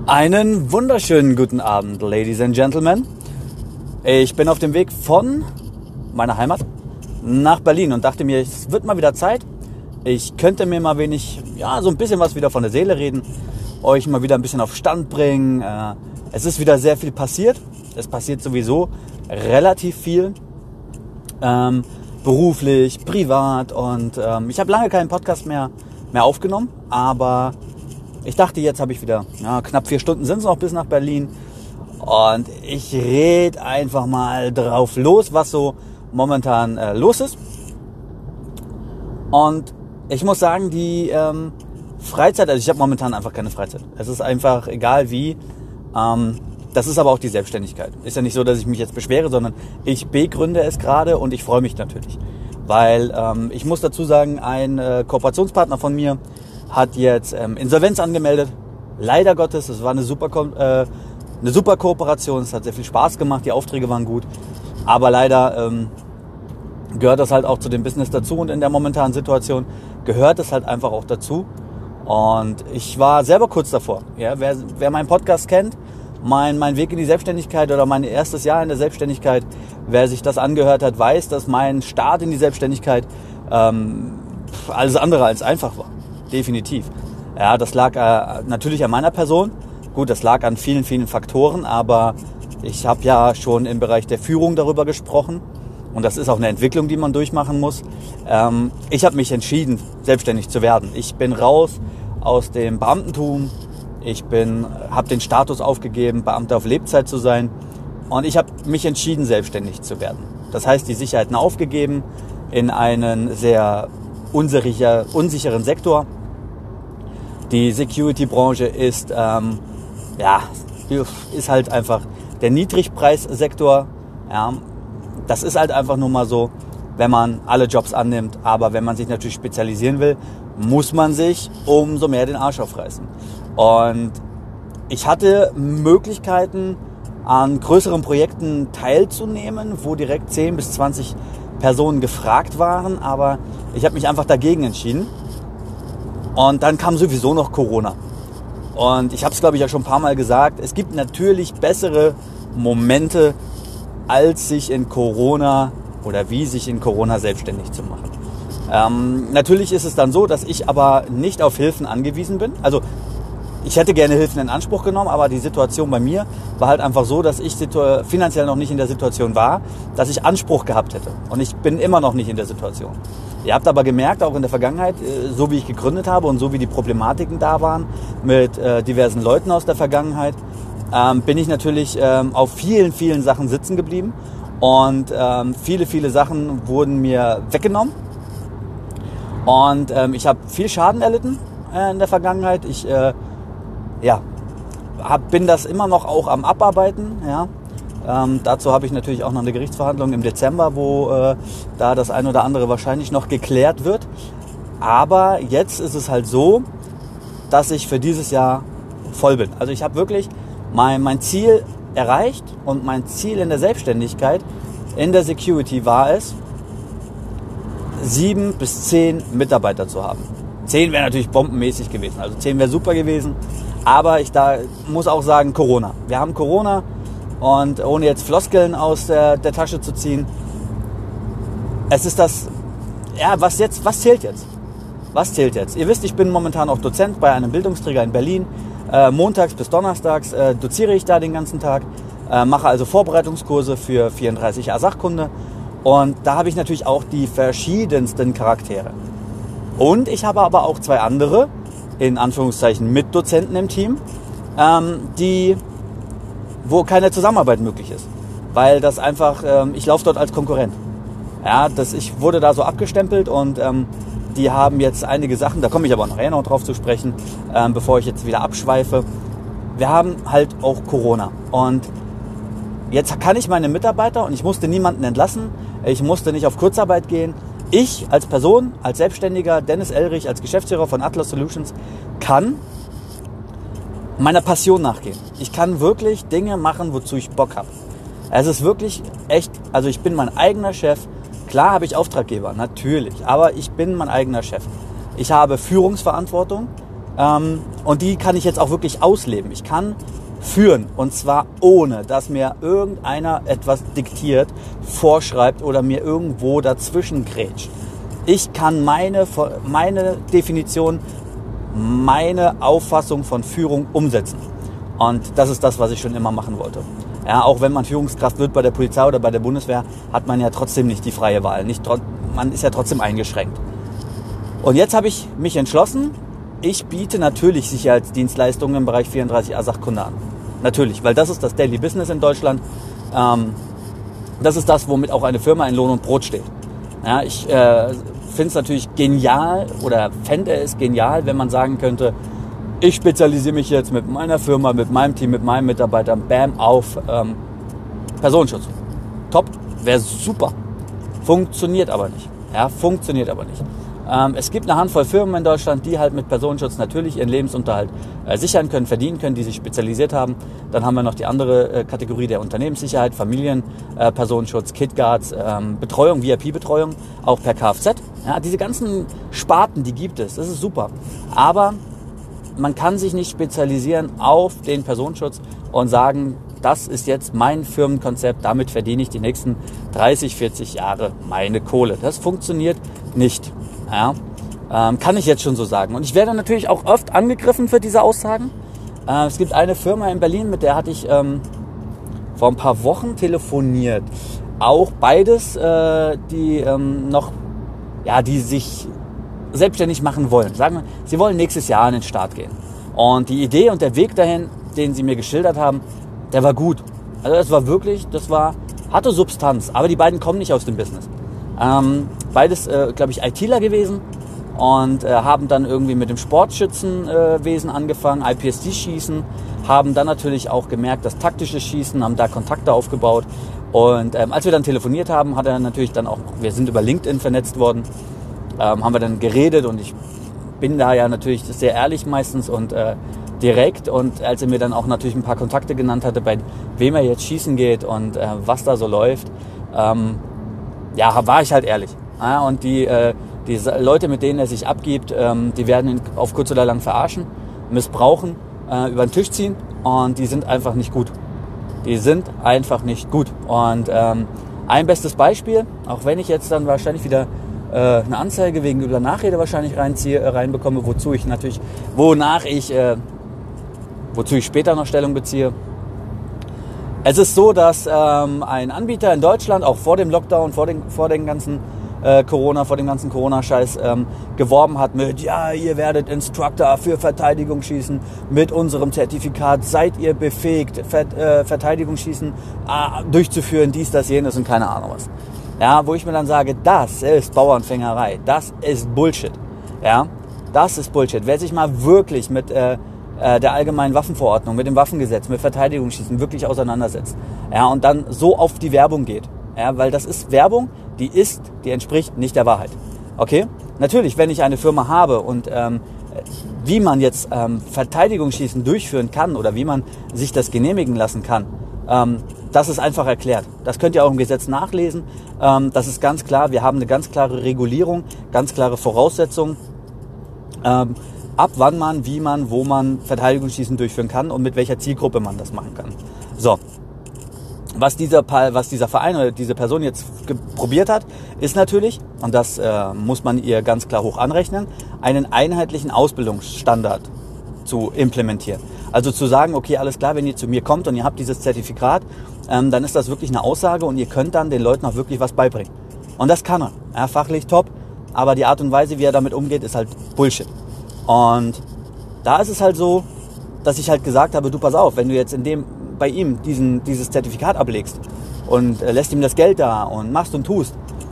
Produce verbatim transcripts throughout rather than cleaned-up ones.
Einen wunderschönen guten Abend, Ladies and Gentlemen. Ich bin auf dem Weg von meiner Heimat nach Berlin und dachte mir, es wird mal wieder Zeit. Ich könnte mir mal wenig, ja, so ein bisschen was wieder von der Seele reden, euch mal wieder ein bisschen auf Stand bringen. Es ist wieder sehr viel passiert. Es passiert sowieso relativ viel, ähm, beruflich, privat und ähm, ich habe lange keinen Podcast mehr, mehr aufgenommen, aber ich dachte, jetzt habe ich wieder, ja, knapp vier Stunden sind es noch bis nach Berlin und ich rede einfach mal drauf los, was so momentan äh, los ist. Und ich muss sagen, die ähm, Freizeit, also ich habe momentan einfach keine Freizeit. Es ist einfach egal wie. Ähm, das ist aber auch die Selbstständigkeit. Ist ja nicht so, dass ich mich jetzt beschwere, sondern ich begründe es gerade und ich freue mich natürlich. Weil ähm, ich muss dazu sagen, ein äh, Kooperationspartner von mir hat jetzt ähm, Insolvenz angemeldet. Leider Gottes, es war eine super, äh, eine super Kooperation, es hat sehr viel Spaß gemacht, die Aufträge waren gut. Aber leider ähm, gehört das halt auch zu dem Business dazu und in der momentanen Situation gehört es halt einfach auch dazu. Und ich war selber kurz davor. Ja, wer, wer meinen Podcast kennt, mein, mein Weg in die Selbstständigkeit oder mein erstes Jahr in der Selbstständigkeit, wer sich das angehört hat, weiß, dass mein Start in die Selbstständigkeit ähm, alles andere als einfach war. Definitiv. Ja, das lag äh, natürlich an meiner Person. Gut, das lag an vielen, vielen Faktoren, aber ich habe ja schon im Bereich der Führung darüber gesprochen und das ist auch eine Entwicklung, die man durchmachen muss. Ähm, ich habe mich entschieden, selbstständig zu werden. Ich bin raus aus dem Beamtentum. Ich bin, habe den Status aufgegeben, Beamter auf Lebzeit zu sein und ich habe mich entschieden, selbstständig zu werden. Das heißt, die Sicherheiten aufgegeben in einen sehr unsicher, unsicheren Sektor. Die Security-Branche ist, ähm, ja, ist halt einfach der Niedrigpreissektor. Ja, das ist halt einfach nur mal so, wenn man alle Jobs annimmt. Aber wenn man sich natürlich spezialisieren will, muss man sich umso mehr den Arsch aufreißen. Und ich hatte Möglichkeiten, an größeren Projekten teilzunehmen, wo direkt zehn bis zwanzig Personen gefragt waren. Aber ich habe mich einfach dagegen entschieden. Und dann kam sowieso noch Corona. Und ich habe es, glaube ich, ja schon ein paar Mal gesagt, es gibt natürlich bessere Momente, als sich in Corona oder wie sich in Corona selbstständig zu machen. Ähm, natürlich ist es dann so, dass ich aber nicht auf Hilfen angewiesen bin. Also ich hätte gerne Hilfen in Anspruch genommen, aber die Situation bei mir war halt einfach so, dass ich situ- finanziell noch nicht in der Situation war, dass ich Anspruch gehabt hätte. Und ich bin immer noch nicht in der Situation. Ihr habt aber gemerkt, auch in der Vergangenheit, so wie ich gegründet habe und so wie die Problematiken da waren mit äh, diversen Leuten aus der Vergangenheit, ähm, bin ich natürlich ähm, auf vielen, vielen Sachen sitzen geblieben. Und ähm, viele, viele Sachen wurden mir weggenommen. Und ähm, ich habe viel Schaden erlitten äh, in der Vergangenheit. Ich äh, ja, hab, bin das immer noch auch am Abarbeiten. Ja. Ähm, dazu habe ich natürlich auch noch eine Gerichtsverhandlung im Dezember, wo äh, da das ein oder andere wahrscheinlich noch geklärt wird. Aber jetzt ist es halt so, dass ich für dieses Jahr voll bin. Also ich habe wirklich mein, mein Ziel erreicht und mein Ziel in der Selbstständigkeit, in der Security war es, sieben bis zehn Mitarbeiter zu haben. Zehn wäre natürlich bombenmäßig gewesen, also zehn wäre super gewesen. Aber ich da muss auch sagen, Corona. Wir haben Corona. Und ohne jetzt Floskeln aus der, der Tasche zu ziehen, es ist das, ja, was jetzt, was zählt jetzt? Was zählt jetzt? Ihr wisst, ich bin momentan auch Dozent bei einem Bildungsträger in Berlin. Äh, montags bis donnerstags äh, doziere ich da den ganzen Tag, äh, mache also Vorbereitungskurse für vierunddreißig A Sachkunde. Und da habe ich natürlich auch die verschiedensten Charaktere. Und ich habe aber auch zwei andere, in Anführungszeichen Mitdozenten im Team, ähm, die... wo keine Zusammenarbeit möglich ist, weil das einfach, ähm, ich laufe dort als Konkurrent. Ja, das, ich wurde da so abgestempelt und ähm, die haben jetzt einige Sachen, da komme ich aber nachher noch drauf zu sprechen, ähm, bevor ich jetzt wieder abschweife. Wir haben halt auch Corona und jetzt kann ich meine Mitarbeiter, und ich musste niemanden entlassen, ich musste nicht auf Kurzarbeit gehen. Ich als Person, als Selbstständiger, Dennis Elrich, als Geschäftsführer von Atlas Solutions, kann meiner Passion nachgehen. Ich kann wirklich Dinge machen, wozu ich Bock habe. Es ist wirklich echt, also ich bin mein eigener Chef. Klar habe ich Auftraggeber, natürlich, aber ich bin mein eigener Chef. Ich habe Führungsverantwortung Ähm, und die kann ich jetzt auch wirklich ausleben. Ich kann führen, und zwar ohne, dass mir irgendeiner etwas diktiert, vorschreibt oder mir irgendwo dazwischen grätscht. Ich kann meine, meine Definition, meine Auffassung von Führung umsetzen. Und das ist das, was ich schon immer machen wollte. Ja, auch wenn man Führungskraft wird bei der Polizei oder bei der Bundeswehr, hat man ja trotzdem nicht die freie Wahl. Nicht, man ist ja trotzdem eingeschränkt. Und jetzt habe ich mich entschlossen, ich biete natürlich Sicherheitsdienstleistungen im Bereich vierunddreißig A Sachkunde an. Natürlich, weil das ist das Daily Business in Deutschland. Ähm, das ist das, womit auch eine Firma in Lohn und Brot steht. Ja, ich äh, finde es natürlich genial oder fände es genial, wenn man sagen könnte, ich spezialisiere mich jetzt mit meiner Firma, mit meinem Team, mit meinen Mitarbeitern, bam, auf ähm, Personenschutz. Top, wäre super. Funktioniert aber nicht. Ja, funktioniert aber nicht. Ähm, es gibt eine Handvoll Firmen in Deutschland, die halt mit Personenschutz natürlich ihren Lebensunterhalt äh, sichern können, verdienen können, die sich spezialisiert haben. Dann haben wir noch die andere äh, Kategorie der Unternehmenssicherheit, Familienpersonenschutz, äh, KitGuards, ähm, Betreuung, V I P-Betreuung, auch per Kfz. Ja, diese ganzen Sparten, die gibt es, das ist super. Aber man kann sich nicht spezialisieren auf den Personenschutz und sagen, das ist jetzt mein Firmenkonzept, damit verdiene ich die nächsten dreißig, vierzig Jahre meine Kohle. Das funktioniert nicht. Ja, ähm, kann ich jetzt schon so sagen. Und ich werde natürlich auch oft angegriffen für diese Aussagen. Äh, es gibt eine Firma in Berlin, mit der hatte ich ähm, vor ein paar Wochen telefoniert. Auch beides, äh, die ähm, noch, ja, die sich selbstständig machen wollen. Sagen wir, sie wollen nächstes Jahr an den Start gehen. Und die Idee und der Weg dahin, den sie mir geschildert haben, der war gut. Also das war wirklich, das war, hatte Substanz. Aber die beiden kommen nicht aus dem Business. Ähm, beides, äh, glaube ich, ITler gewesen und äh, haben dann irgendwie mit dem Sportschützenwesen äh, angefangen, I P S D-Schießen, haben dann natürlich auch gemerkt, das taktische Schießen, haben da Kontakte aufgebaut. Und ähm, als wir dann telefoniert haben, hat er natürlich dann auch, wir sind über LinkedIn vernetzt worden, ähm, haben wir dann geredet und ich bin da ja natürlich sehr ehrlich meistens und äh, direkt. Und als er mir dann auch natürlich ein paar Kontakte genannt hatte, bei wem er jetzt schießen geht und äh, was da so läuft, ähm, ja, war ich halt ehrlich. Ja, und die, äh, die Leute, mit denen er sich abgibt, ähm, die werden ihn auf kurz oder lang verarschen, missbrauchen, äh, über den Tisch ziehen und die sind einfach nicht gut. Die sind einfach nicht gut. Und ähm, ein bestes Beispiel, auch wenn ich jetzt dann wahrscheinlich wieder äh, eine Anzeige wegen übler Nachrede wahrscheinlich reinziehe, äh, reinbekomme, wozu ich natürlich, wonach ich, äh, wozu ich später noch Stellung beziehe. Es ist so, dass ähm, ein Anbieter in Deutschland auch vor dem Lockdown, vor den, vor den ganzen äh, Corona, vor dem ganzen Corona-Scheiß ähm, geworben hat mit, ja, ihr werdet Instructor für Verteidigungsschießen mit unserem Zertifikat, seid ihr befähigt, Ver, äh, Verteidigungsschießen äh, durchzuführen, dies, das, jenes und keine Ahnung was. Ja, wo ich mir dann sage, das ist Bauernfängerei, das ist Bullshit. Ja, das ist Bullshit. Wer sich mal wirklich mit äh, der allgemeinen Waffenverordnung, mit dem Waffengesetz, mit Verteidigungsschießen wirklich auseinandersetzt. Ja, und dann so auf die Werbung geht. Ja, weil das ist Werbung, die ist, die entspricht nicht der Wahrheit. Okay? Natürlich, wenn ich eine Firma habe und ähm, wie man jetzt ähm, Verteidigungsschießen durchführen kann oder wie man sich das genehmigen lassen kann, ähm, das ist einfach erklärt. Das könnt ihr auch im Gesetz nachlesen. Ähm, das ist ganz klar. Wir haben eine ganz klare Regulierung, ganz klare Voraussetzungen. Ähm, ab wann man, wie man, wo man Verteidigungsschießen durchführen kann und mit welcher Zielgruppe man das machen kann. So, was dieser, was dieser Verein oder diese Person jetzt probiert hat, ist natürlich, und das äh, muss man ihr ganz klar hoch anrechnen, einen einheitlichen Ausbildungsstandard zu implementieren. Also zu sagen, okay, alles klar, wenn ihr zu mir kommt und ihr habt dieses Zertifikat, ähm, dann ist das wirklich eine Aussage und ihr könnt dann den Leuten auch wirklich was beibringen. Und das kann er, ja, fachlich top, aber die Art und Weise, wie er damit umgeht, ist halt Bullshit. Und da ist es halt so, dass ich halt gesagt habe, du pass auf, wenn du jetzt in dem, bei ihm diesen, dieses Zertifikat ablegst und äh, lässt ihm das Geld da und machst und tust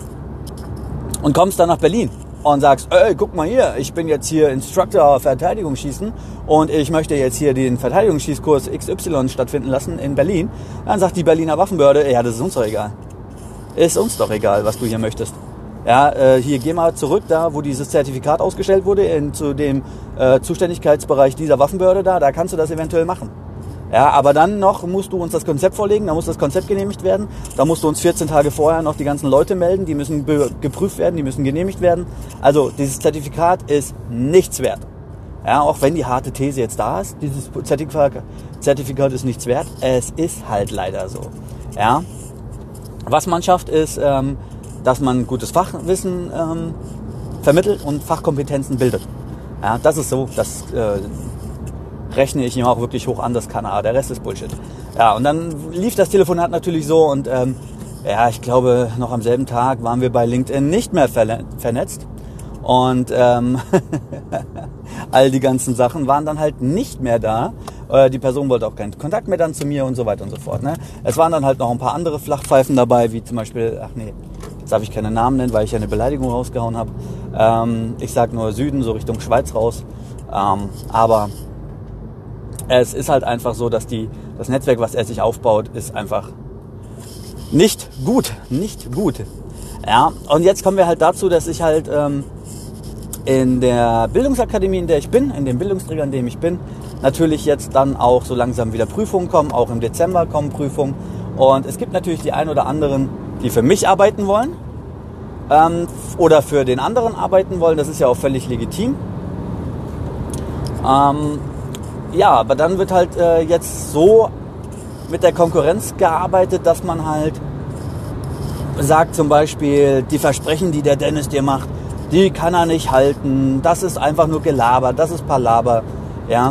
und kommst dann nach Berlin und sagst, ey, guck mal hier, ich bin jetzt hier Instructor Verteidigungsschießen und ich möchte jetzt hier den Verteidigungsschießkurs X Y stattfinden lassen in Berlin, dann sagt die Berliner Waffenbehörde, ja, das ist uns doch egal. Ist uns doch egal, was du hier möchtest. Ja, äh, hier geh mal zurück da, wo dieses Zertifikat ausgestellt wurde, in, zu dem äh, Zuständigkeitsbereich dieser Waffenbehörde da, da kannst du das eventuell machen. Ja, aber dann noch musst du uns das Konzept vorlegen, da muss das Konzept genehmigt werden, da musst du uns vierzehn Tage vorher noch die ganzen Leute melden, die müssen geprüft werden, die müssen genehmigt werden. Also dieses Zertifikat ist nichts wert. Ja, auch wenn die harte These jetzt da ist, dieses Zertifikat, Zertifikat ist nichts wert, es ist halt leider so. Ja. Was man schafft, ist, ähm, dass man gutes Fachwissen ähm, vermittelt und Fachkompetenzen bildet. Ja, das ist so, das äh, rechne ich ihm auch wirklich hoch an, das kann er, der Rest ist Bullshit. Ja, und dann lief das Telefonat natürlich so und ähm, ja, ich glaube, noch am selben Tag waren wir bei LinkedIn nicht mehr vernetzt und ähm, all die ganzen Sachen waren dann halt nicht mehr da. Äh, die Person wollte auch keinen Kontakt mehr dann zu mir und so weiter und so fort. Ne? Es waren dann halt noch ein paar andere Flachpfeifen dabei, wie zum Beispiel, ach nee, jetzt darf ich keine Namen nennen, weil ich ja eine Beleidigung rausgehauen habe. Ähm, ich sag nur Süden, so Richtung Schweiz raus. Ähm, aber es ist halt einfach so, dass die, das Netzwerk, was er sich aufbaut, ist einfach nicht gut. Nicht gut. Ja, und jetzt kommen wir halt dazu, dass ich halt ähm, in der Bildungsakademie, in der ich bin, in dem Bildungsträger, in dem ich bin, natürlich jetzt dann auch so langsam wieder Prüfungen kommen. Auch im Dezember kommen Prüfungen. Und es gibt natürlich die ein oder anderen, die für mich arbeiten wollen ähm, oder für den anderen arbeiten wollen. Das ist ja auch völlig legitim. Ähm, ja, aber dann wird halt äh, jetzt so mit der Konkurrenz gearbeitet, dass man halt sagt zum Beispiel, die Versprechen, die der Dennis dir macht, die kann er nicht halten. Das ist einfach nur Gelaber, das ist Palaber. Ja.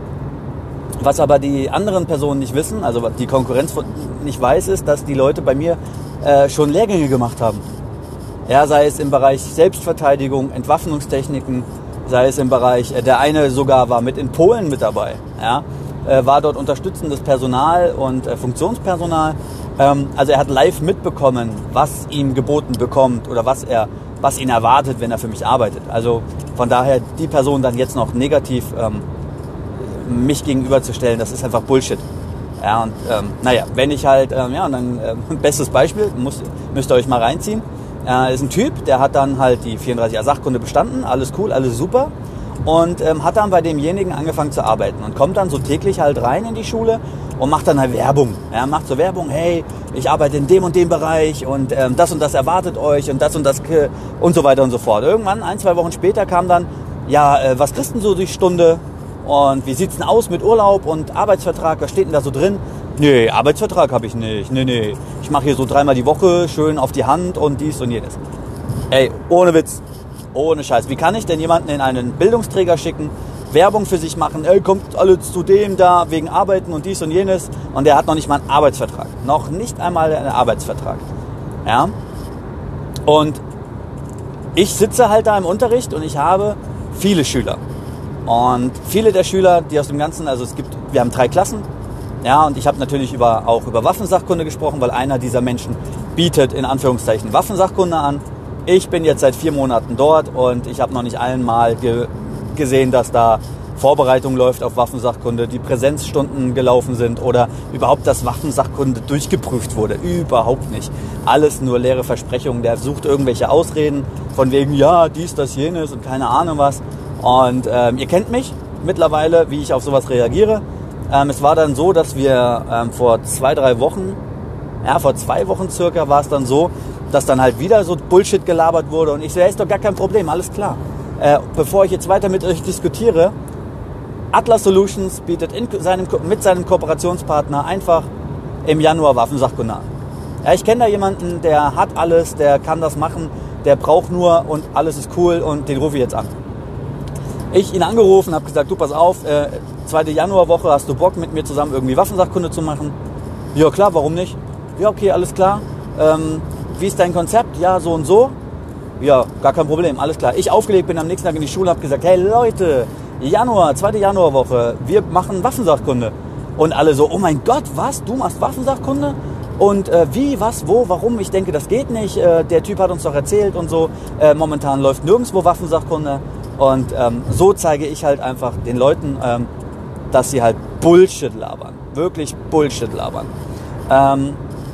Was aber die anderen Personen nicht wissen, also was die Konkurrenz nicht weiß, ist, dass die Leute bei mir äh, schon Lehrgänge gemacht haben. Ja, sei es im Bereich Selbstverteidigung, Entwaffnungstechniken, sei es im Bereich, äh, der eine sogar war mit in Polen mit dabei, ja, äh, war dort unterstützendes Personal und äh, Funktionspersonal. Ähm, also er hat live mitbekommen, was ihm geboten bekommt oder was er, was ihn erwartet, wenn er für mich arbeitet. Also von daher die Person dann jetzt noch negativ ähm, mich gegenüberzustellen, das ist einfach Bullshit. Ja, und ähm, naja, wenn ich halt, ähm, ja, und dann äh, bestes Beispiel, muss, müsst ihr euch mal reinziehen, äh, ist ein Typ, der hat dann halt die vierunddreißig a Sachkunde bestanden, alles cool, alles super und ähm, hat dann bei demjenigen angefangen zu arbeiten und kommt dann so täglich halt rein in die Schule und macht dann halt Werbung. Ja, macht so Werbung, hey, ich arbeite in dem und dem Bereich und ähm, das und das erwartet euch und das und das äh, und so weiter und so fort. Irgendwann, ein, zwei Wochen später kam dann, ja, äh, was kriegst du denn so die Stunde? Und wie sieht's denn aus mit Urlaub und Arbeitsvertrag? Was steht denn da so drin? Nee, Arbeitsvertrag habe ich nicht. Nee, nee. Ich mache hier so dreimal die Woche schön auf die Hand und dies und jenes. Ey, ohne Witz. Ohne Scheiß. Wie kann ich denn jemanden in einen Bildungsträger schicken, Werbung für sich machen? Ey, kommt alle zu dem da wegen Arbeiten und dies und jenes. Und der hat noch nicht mal einen Arbeitsvertrag. Noch nicht einmal einen Arbeitsvertrag. Ja. Und ich sitze halt da im Unterricht und ich habe viele Schüler. Und viele der Schüler, die aus dem Ganzen, also es gibt, wir haben drei Klassen, ja, und ich habe natürlich über, auch über Waffensachkunde gesprochen, weil einer dieser Menschen bietet in Anführungszeichen Waffensachkunde an. Ich bin jetzt seit vier Monaten dort und ich habe noch nicht einmal ge- gesehen, dass da Vorbereitung läuft auf Waffensachkunde, die Präsenzstunden gelaufen sind oder überhaupt, dass Waffensachkunde durchgeprüft wurde. Überhaupt nicht. Alles nur leere Versprechungen. Der sucht irgendwelche Ausreden von wegen, ja, dies, das, jenes und keine Ahnung was. Und ähm, ihr kennt mich mittlerweile, wie ich auf sowas reagiere. Ähm, es war dann so, dass wir ähm, vor zwei, drei Wochen, ja, vor zwei Wochen circa war es dann so, dass dann halt wieder so Bullshit gelabert wurde. Und ich so, ja, ist doch gar kein Problem, alles klar. Äh, bevor ich jetzt weiter mit euch diskutiere, Atlas Solutions bietet in seinem, mit seinem Kooperationspartner einfach im Januar Waffensachkunde an. Ja, ich kenne da jemanden, der hat alles, der kann das machen, der braucht nur und alles ist cool und den rufe ich jetzt an. Ich ihn angerufen, habe gesagt, du pass auf, äh, zweite Januarwoche, hast du Bock mit mir zusammen irgendwie Waffensachkunde zu machen? Ja klar, warum nicht? Ja okay, alles klar. Ähm, wie ist dein Konzept? Ja, so und so. Ja, gar kein Problem, alles klar. Ich aufgelegt bin am nächsten Tag in die Schule, habe gesagt, hey Leute, Januar, zweite Januarwoche, wir machen Waffensachkunde. Und alle so, oh mein Gott, was, du machst Waffensachkunde? Und äh, wie, was, wo, warum? Ich denke, das geht nicht. Äh, der Typ hat uns doch erzählt und so. Äh, momentan läuft nirgendwo Waffensachkunde. Und ähm, so zeige ich halt einfach den Leuten, ähm, dass sie halt Bullshit labern. Wirklich Bullshit labern. Ähm,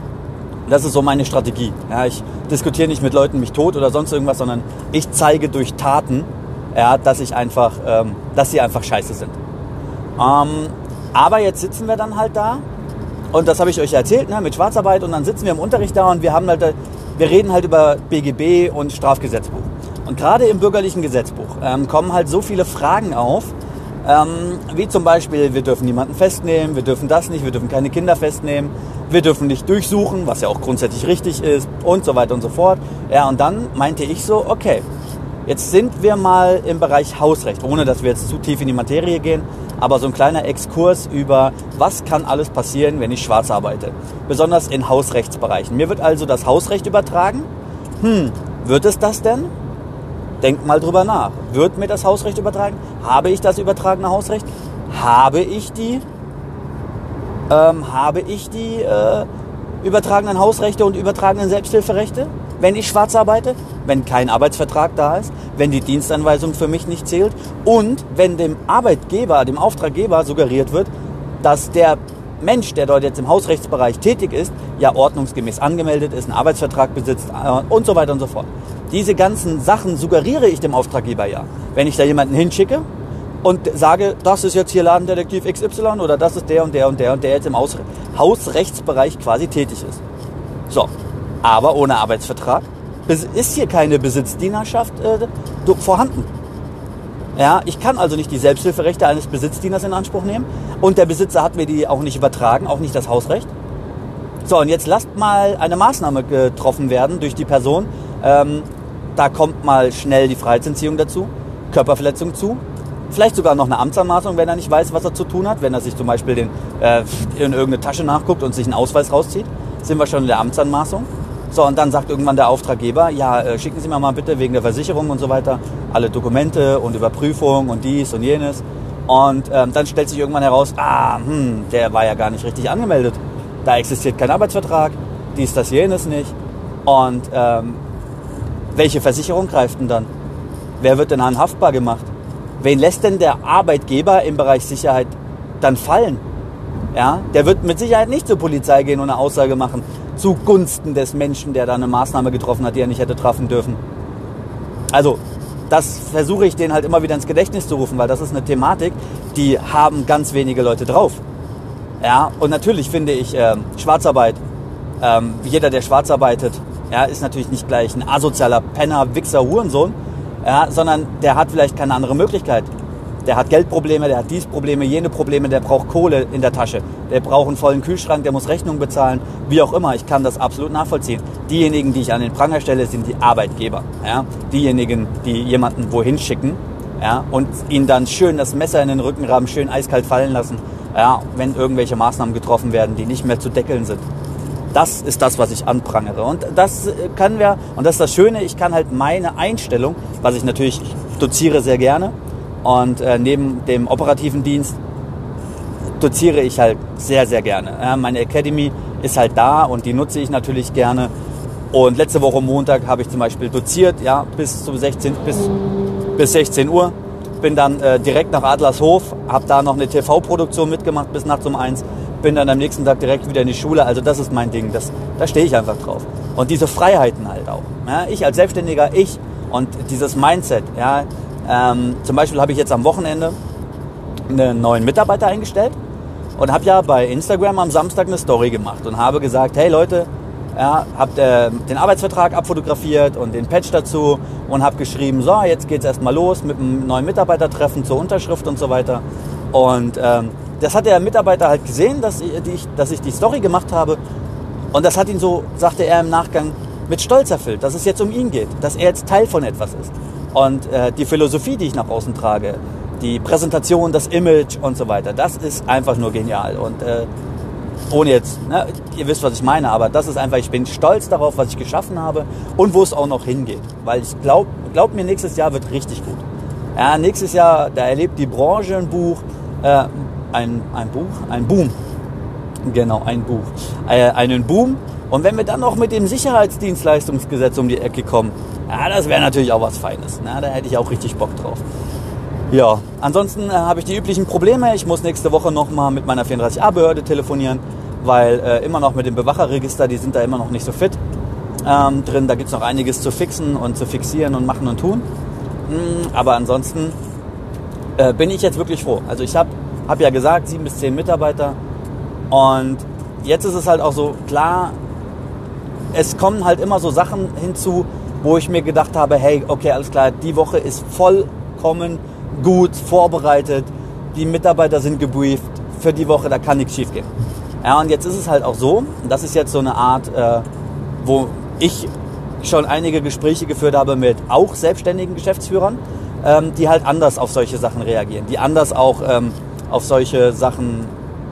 das ist so meine Strategie. Ja, ich diskutiere nicht mit Leuten mich tot oder sonst irgendwas, sondern ich zeige durch Taten, ja, dass ich einfach, ähm, dass sie einfach scheiße sind. Ähm, aber jetzt sitzen wir dann halt da und das habe ich euch erzählt, ne, mit Schwarzarbeit und dann sitzen wir im Unterricht da und wir haben halt, wir reden halt über B G B und Strafgesetzbuch. Und gerade im bürgerlichen Gesetzbuch ähm, kommen halt so viele Fragen auf, Ähm, wie zum Beispiel, wir dürfen niemanden festnehmen, wir dürfen das nicht, wir dürfen keine Kinder festnehmen, wir dürfen nicht durchsuchen, was ja auch grundsätzlich richtig ist und so weiter und so fort. Ja, und dann meinte ich so, okay, jetzt sind wir mal im Bereich Hausrecht, ohne dass wir jetzt zu tief in die Materie gehen, aber so ein kleiner Exkurs über, was kann alles passieren, wenn ich schwarz arbeite, besonders in Hausrechtsbereichen. Mir wird also das Hausrecht übertragen. Hm, wird es das denn? Denk mal drüber nach. Wird mir das Hausrecht übertragen? Habe ich das übertragene Hausrecht? Habe ich die, ähm, habe ich die äh, übertragenen Hausrechte und übertragenen Selbsthilferechte, wenn ich schwarz arbeite? Wenn kein Arbeitsvertrag da ist? Wenn die Dienstanweisung für mich nicht zählt? Und wenn dem Arbeitgeber, dem Auftraggeber suggeriert wird, dass der Mensch, der dort jetzt im Hausrechtsbereich tätig ist, ja ordnungsgemäß angemeldet ist, einen Arbeitsvertrag besitzt äh, und so weiter und so fort. Diese ganzen Sachen suggeriere ich dem Auftraggeber ja. Wenn ich da jemanden hinschicke und sage, das ist jetzt hier Ladendetektiv X Y oder das ist der und der und der und der jetzt im Haus- Hausrechtsbereich quasi tätig ist. So, aber ohne Arbeitsvertrag ist hier keine Besitzdienerschaft äh, vorhanden. Ja, ich kann also nicht die Selbsthilferechte eines Besitzdieners in Anspruch nehmen und der Besitzer hat mir die auch nicht übertragen, auch nicht das Hausrecht. So, und jetzt lasst mal eine Maßnahme getroffen werden durch die Person. Ähm, da kommt mal schnell die Freiheitsentziehung dazu, Körperverletzung zu, vielleicht sogar noch eine Amtsanmaßung, wenn er nicht weiß, was er zu tun hat. Wenn er sich zum Beispiel den, äh, in irgendeine Tasche nachguckt und sich einen Ausweis rauszieht, sind wir schon in der Amtsanmaßung. So, und dann sagt irgendwann der Auftraggeber, ja, äh, schicken Sie mir mal bitte wegen der Versicherung und so weiter alle Dokumente und Überprüfung und dies und jenes. Und ähm, dann stellt sich irgendwann heraus, ah, hm, der war ja gar nicht richtig angemeldet. Da existiert kein Arbeitsvertrag, dies, das, jenes nicht. Und ähm, welche Versicherung greift denn dann? Wer wird denn dann haftbar gemacht? Wen lässt denn der Arbeitgeber im Bereich Sicherheit dann fallen? Ja, der wird mit Sicherheit nicht zur Polizei gehen und eine Aussage machen zugunsten des Menschen, der da eine Maßnahme getroffen hat, die er nicht hätte treffen dürfen. Also, das versuche ich denen halt immer wieder ins Gedächtnis zu rufen, weil das ist eine Thematik, die haben ganz wenige Leute drauf. Ja, und natürlich finde ich äh, Schwarzarbeit, ähm, jeder, der schwarz arbeitet, ja, ist natürlich nicht gleich ein asozialer Penner, Wichser, Hurensohn, ja, sondern der hat vielleicht keine andere Möglichkeit. Der hat Geldprobleme, der hat dies Probleme, jene Probleme, der braucht Kohle in der Tasche, der braucht einen vollen Kühlschrank, der muss Rechnungen bezahlen, wie auch immer. Ich kann das absolut nachvollziehen. Diejenigen, die ich an den Pranger stelle, sind die Arbeitgeber. Ja? Diejenigen, die jemanden wohin schicken, ja? Und ihn dann schön das Messer in den Rücken rammen, schön eiskalt fallen lassen, ja? Wenn irgendwelche Maßnahmen getroffen werden, die nicht mehr zu deckeln sind. Das ist das, was ich anprangere. Und das können wir, und das ist das Schöne, ich kann halt meine Einstellung, was ich natürlich, ich doziere sehr gerne, und äh, neben dem operativen Dienst doziere ich halt sehr, sehr gerne. Ja, meine Academy ist halt da und die nutze ich natürlich gerne. Und letzte Woche Montag habe ich zum Beispiel doziert, ja, bis zum sechzehn, bis, bis sechzehn Uhr. Bin dann äh, direkt nach Adlershof, habe da noch eine T V-Produktion mitgemacht bis nachts um eins. Bin dann am nächsten Tag direkt wieder in die Schule. Also das ist mein Ding, das, da stehe ich einfach drauf. Und diese Freiheiten halt auch. Ja, ich als Selbstständiger, ich und dieses Mindset, ja. Ähm, zum Beispiel habe ich jetzt am Wochenende einen neuen Mitarbeiter eingestellt und habe ja bei Instagram am Samstag eine Story gemacht und habe gesagt, hey Leute, ja, habt äh, den Arbeitsvertrag abfotografiert und den Patch dazu und habe geschrieben, so, jetzt geht's erstmal los mit einem neuen Mitarbeitertreffen zur Unterschrift und so weiter. Und ähm, das hat der Mitarbeiter halt gesehen, dass ich, dass ich die Story gemacht habe und das hat ihn so, sagte er im Nachgang, mit Stolz erfüllt, dass es jetzt um ihn geht, dass er jetzt Teil von etwas ist. Und äh, die Philosophie, die ich nach außen trage, die Präsentation, das Image und so weiter, das ist einfach nur genial. Und äh, ohne jetzt, ne, ihr wisst, was ich meine, aber das ist einfach, ich bin stolz darauf, was ich geschaffen habe und wo es auch noch hingeht. Weil ich glaube, glaub mir, nächstes Jahr wird richtig gut. Ja, nächstes Jahr, da erlebt die Branche ein Buch, äh, ein, ein Buch, ein Boom. Genau, ein Buch. Äh, einen Boom. Und wenn wir dann noch mit dem Sicherheitsdienstleistungsgesetz um die Ecke kommen, ja, das wäre natürlich auch was Feines. Na, da hätte ich auch richtig Bock drauf. Ja, ansonsten äh, habe ich die üblichen Probleme. Ich muss nächste Woche nochmal mit meiner vierunddreißig A-Behörde telefonieren, weil äh, immer noch mit dem Bewacherregister, die sind da immer noch nicht so fit ähm, drin. Da gibt es noch einiges zu fixen und zu fixieren und machen und tun. Mm, aber ansonsten äh, bin ich jetzt wirklich froh. Also ich habe hab ja gesagt, sieben bis zehn Mitarbeiter. Und jetzt ist es halt auch so, klar, es kommen halt immer so Sachen hinzu, wo ich mir gedacht habe, hey, okay, alles klar, die Woche ist vollkommen gut vorbereitet. die Mitarbeiter sind gebrieft für die Woche, da kann nichts schief gehen. Ja, und jetzt ist es halt auch so, und das ist jetzt so eine Art, äh, wo ich schon einige Gespräche geführt habe mit auch selbstständigen Geschäftsführern, ähm, die halt anders auf solche Sachen reagieren, die anders auch ähm, auf solche Sachen,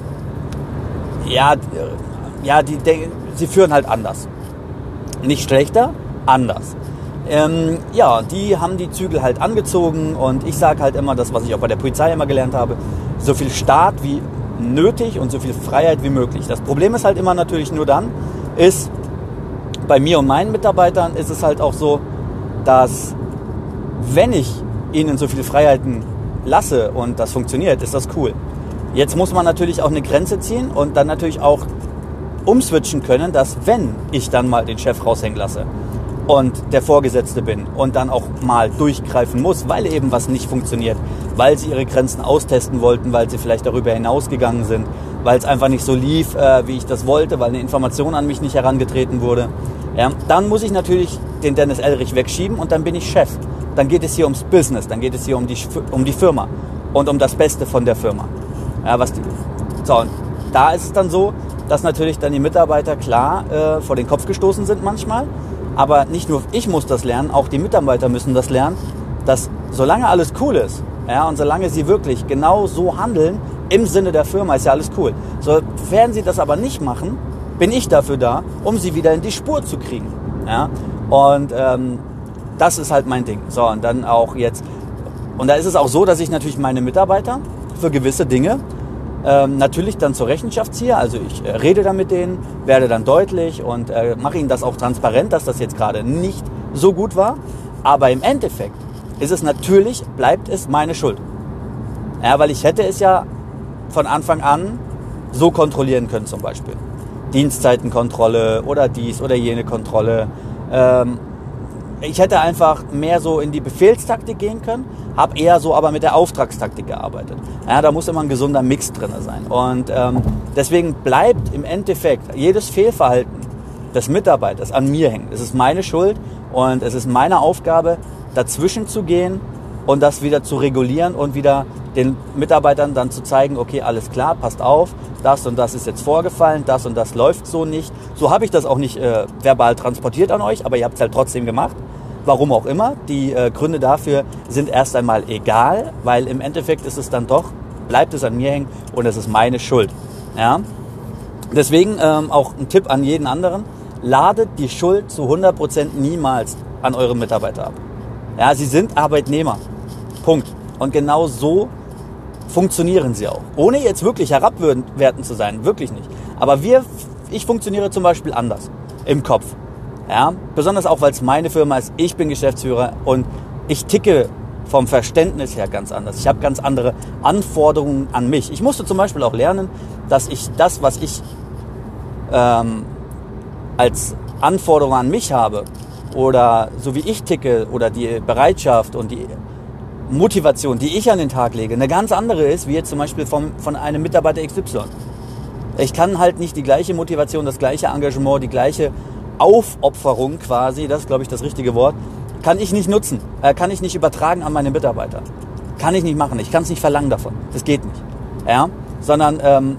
ja, ja, die, die, sie führen halt anders. Nicht schlechter, anders. Ähm, ja, die haben die Zügel halt angezogen und ich sage halt immer das, was ich auch bei der Polizei immer gelernt habe, so viel Staat wie nötig und so viel Freiheit wie möglich. Das Problem ist halt immer natürlich nur dann, ist bei mir und meinen Mitarbeitern ist es halt auch so, dass wenn ich ihnen so viele Freiheiten lasse und das funktioniert, ist das cool. Jetzt muss man natürlich auch eine Grenze ziehen und dann natürlich auch umswitchen können, dass wenn ich dann mal den Chef raushängen lasse und der Vorgesetzte bin und dann auch mal durchgreifen muss, weil eben was nicht funktioniert, weil sie ihre Grenzen austesten wollten, weil sie vielleicht darüber hinausgegangen sind, weil es einfach nicht so lief, äh, wie ich das wollte, weil eine Information an mich nicht herangetreten wurde, ja, dann muss ich natürlich den Dennis Elrich wegschieben und dann bin ich Chef. Dann geht es hier ums Business, dann geht es hier um die, um die Firma und um das Beste von der Firma. Ja, was die, so, und da ist es dann so, dass natürlich dann die Mitarbeiter klar äh, vor den Kopf gestoßen sind manchmal. Aber nicht nur ich muss das lernen, auch die Mitarbeiter müssen das lernen, dass solange alles cool ist, ja, und solange sie wirklich genau so handeln, im Sinne der Firma, ist ja alles cool. Sofern sie das aber nicht machen, bin ich dafür da, um sie wieder in die Spur zu kriegen. Ja? Und ähm, das ist halt mein Ding. So, und dann auch jetzt, und da ist es auch so, dass ich natürlich meine Mitarbeiter für gewisse Dinge Ähm, natürlich dann zur Rechenschaft ziehe, also ich äh, rede dann mit denen, werde dann deutlich und äh, mache ihnen das auch transparent, dass das jetzt gerade nicht so gut war, aber im Endeffekt ist es natürlich, bleibt es meine Schuld. Ja, weil ich hätte es ja von Anfang an so kontrollieren können zum Beispiel. Dienstzeitenkontrolle oder dies oder jene Kontrolle. Ähm, ich hätte einfach mehr so in die Befehlstaktik gehen können, habe eher so aber mit der Auftragstaktik gearbeitet. Ja, da muss immer ein gesunder Mix drin sein. Und ähm, deswegen bleibt im Endeffekt jedes Fehlverhalten des Mitarbeiters an mir hängen. Es ist meine Schuld und es ist meine Aufgabe, dazwischen zu gehen und das wieder zu regulieren und wieder den Mitarbeitern dann zu zeigen, okay, alles klar, passt auf, das und das ist jetzt vorgefallen, das und das läuft so nicht. So habe ich das auch nicht äh, verbal transportiert an euch, aber ihr habt es halt trotzdem gemacht. Warum auch immer. Die äh, Gründe dafür sind erst einmal egal, weil im Endeffekt ist es dann doch, bleibt es an mir hängen und es ist meine Schuld. Ja? Deswegen ähm, auch ein Tipp an jeden anderen, ladet die Schuld zu hundert Prozent niemals an eure Mitarbeiter ab. Ja, sie sind Arbeitnehmer. Punkt. Und genau so funktionieren sie auch. Ohne jetzt wirklich herabwertend zu sein, wirklich nicht. Aber wir, ich funktioniere zum Beispiel anders im Kopf. Ja, besonders auch, weil es meine Firma ist, ich bin Geschäftsführer und ich ticke vom Verständnis her ganz anders. Ich habe ganz andere Anforderungen an mich. Ich musste zum Beispiel auch lernen, dass ich das, was ich ähm, als Anforderung an mich habe oder so wie ich ticke oder die Bereitschaft und die Motivation, die ich an den Tag lege, eine ganz andere ist, wie jetzt zum Beispiel vom, von einem Mitarbeiter X Y. Ich kann halt nicht die gleiche Motivation, das gleiche Engagement, die gleiche Aufopferung quasi, das ist, glaube ich, das richtige Wort, kann ich nicht nutzen, äh, kann ich nicht übertragen an meine Mitarbeiter. Kann ich nicht machen, ich kann es nicht verlangen davon, das geht nicht. Ja? Sondern ähm,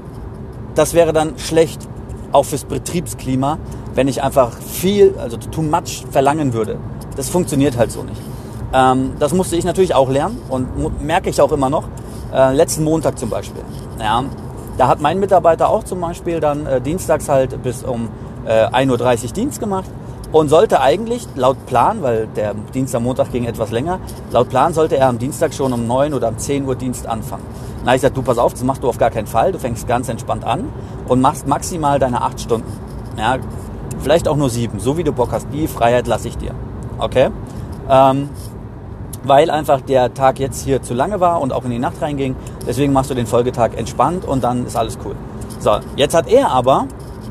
das wäre dann schlecht, auch fürs Betriebsklima, wenn ich einfach viel, also too much verlangen würde. Das funktioniert halt so nicht. Ähm, das musste ich natürlich auch lernen und merke ich auch immer noch. Äh, letzten Montag zum Beispiel. Ja, da hat mein Mitarbeiter auch zum Beispiel dann äh, dienstags halt bis um äh, ein Uhr dreißig Dienst gemacht und sollte eigentlich laut Plan, weil der Dienst am Montag ging etwas länger, laut Plan sollte er am Dienstag schon um neun oder um zehn Uhr Dienst anfangen. Na, ich gesagt, du pass auf, das machst du auf gar keinen Fall, du fängst ganz entspannt an und machst maximal deine acht Stunden. Ja, vielleicht auch nur sieben, so wie du Bock hast, die Freiheit lasse ich dir. Okay? Ähm, weil einfach der Tag jetzt hier zu lange war und auch in die Nacht reinging. Deswegen machst du den Folgetag entspannt und dann ist alles cool. So, jetzt hat er aber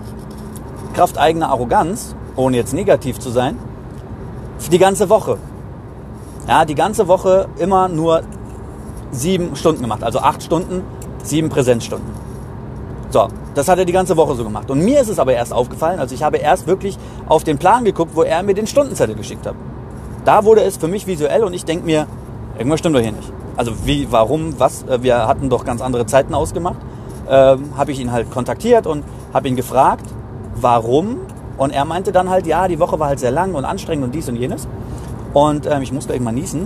Kraft eigener Arroganz, ohne jetzt negativ zu sein, für die ganze Woche. Ja, die ganze Woche immer nur sieben Stunden gemacht. Also acht Stunden, sieben Präsenzstunden. So, das hat er die ganze Woche so gemacht. Und mir ist es aber erst aufgefallen, also ich habe erst wirklich auf den Plan geguckt, wo er mir den Stundenzettel geschickt hat. Da wurde es für mich visuell und ich denke mir, irgendwas stimmt doch hier nicht. also wie, warum, was, äh, wir hatten doch ganz andere Zeiten ausgemacht, ähm, habe ich ihn halt kontaktiert und habe ihn gefragt, warum. Und er meinte dann halt, ja, die Woche war halt sehr lang und anstrengend und dies und jenes. Und ähm, ich muss gleich mal niesen.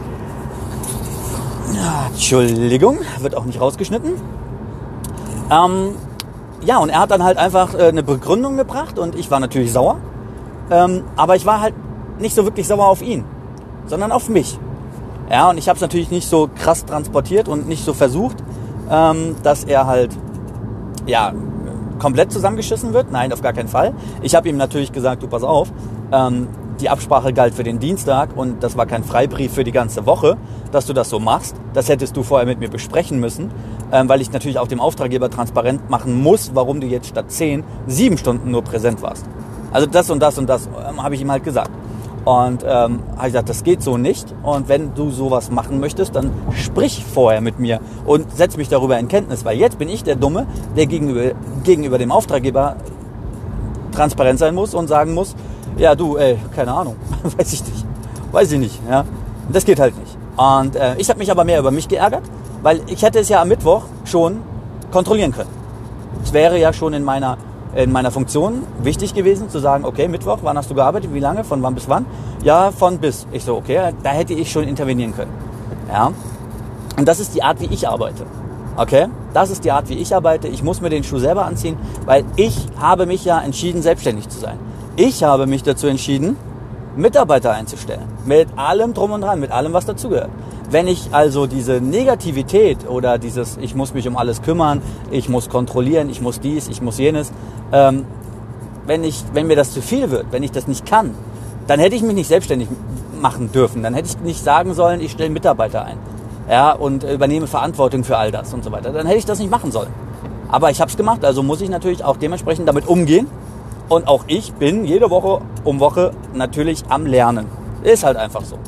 Ja, Entschuldigung, wird auch nicht rausgeschnitten. Ähm, ja, und er hat dann halt einfach äh, eine Begründung gebracht und ich war natürlich sauer. Ähm, aber ich war halt nicht so wirklich sauer auf ihn, sondern auf mich. Ja, und ich habe es natürlich nicht so krass transportiert und nicht so versucht, ähm, dass er halt, ja, komplett zusammengeschissen wird. Nein, auf gar keinen Fall. Ich habe ihm natürlich gesagt, du pass auf, ähm, die Absprache galt für den Dienstag und das war kein Freibrief für die ganze Woche, dass du das so machst. Das hättest du vorher mit mir besprechen müssen, ähm, weil ich natürlich auch dem Auftraggeber transparent machen muss, warum du jetzt statt zehn, sieben Stunden nur präsent warst. Also das und das und das ähm, habe ich ihm halt gesagt. Und ähm, habe ich gesagt, das geht so nicht. Und wenn du sowas machen möchtest, dann sprich vorher mit mir und setz mich darüber in Kenntnis. Weil jetzt bin ich der Dumme, der gegenüber, gegenüber dem Auftraggeber transparent sein muss und sagen muss, ja du, ey, keine Ahnung, weiß ich nicht, weiß ich nicht. Ja, das geht halt nicht. Und äh, ich habe mich aber mehr über mich geärgert, weil ich hätte es ja am Mittwoch schon kontrollieren können. Es wäre ja schon in meiner in meiner Funktion wichtig gewesen, zu sagen, okay, Mittwoch, wann hast du gearbeitet, wie lange, von wann bis wann? Ja, von bis. Ich so, okay, da hätte ich schon intervenieren können. Ja. Und das ist die Art, wie ich arbeite. Okay? Das ist die Art, wie ich arbeite. Ich muss mir den Schuh selber anziehen, weil ich habe mich ja entschieden, selbstständig zu sein. Ich habe mich dazu entschieden, Mitarbeiter einzustellen. Mit allem drum und dran, mit allem, was dazugehört. Wenn ich also diese Negativität oder dieses, ich muss mich um alles kümmern, ich muss kontrollieren, ich muss dies, ich muss jenes, ähm, wenn ich, wenn mir das zu viel wird, wenn ich das nicht kann, dann hätte ich mich nicht selbstständig machen dürfen. Dann hätte ich nicht sagen sollen, ich stelle Mitarbeiter ein, ja, und übernehme Verantwortung für all das und so weiter. Dann hätte ich das nicht machen sollen. Aber ich habe es gemacht, also muss ich natürlich auch dementsprechend damit umgehen. Und auch ich bin jede Woche um Woche natürlich am Lernen. Ist halt einfach so.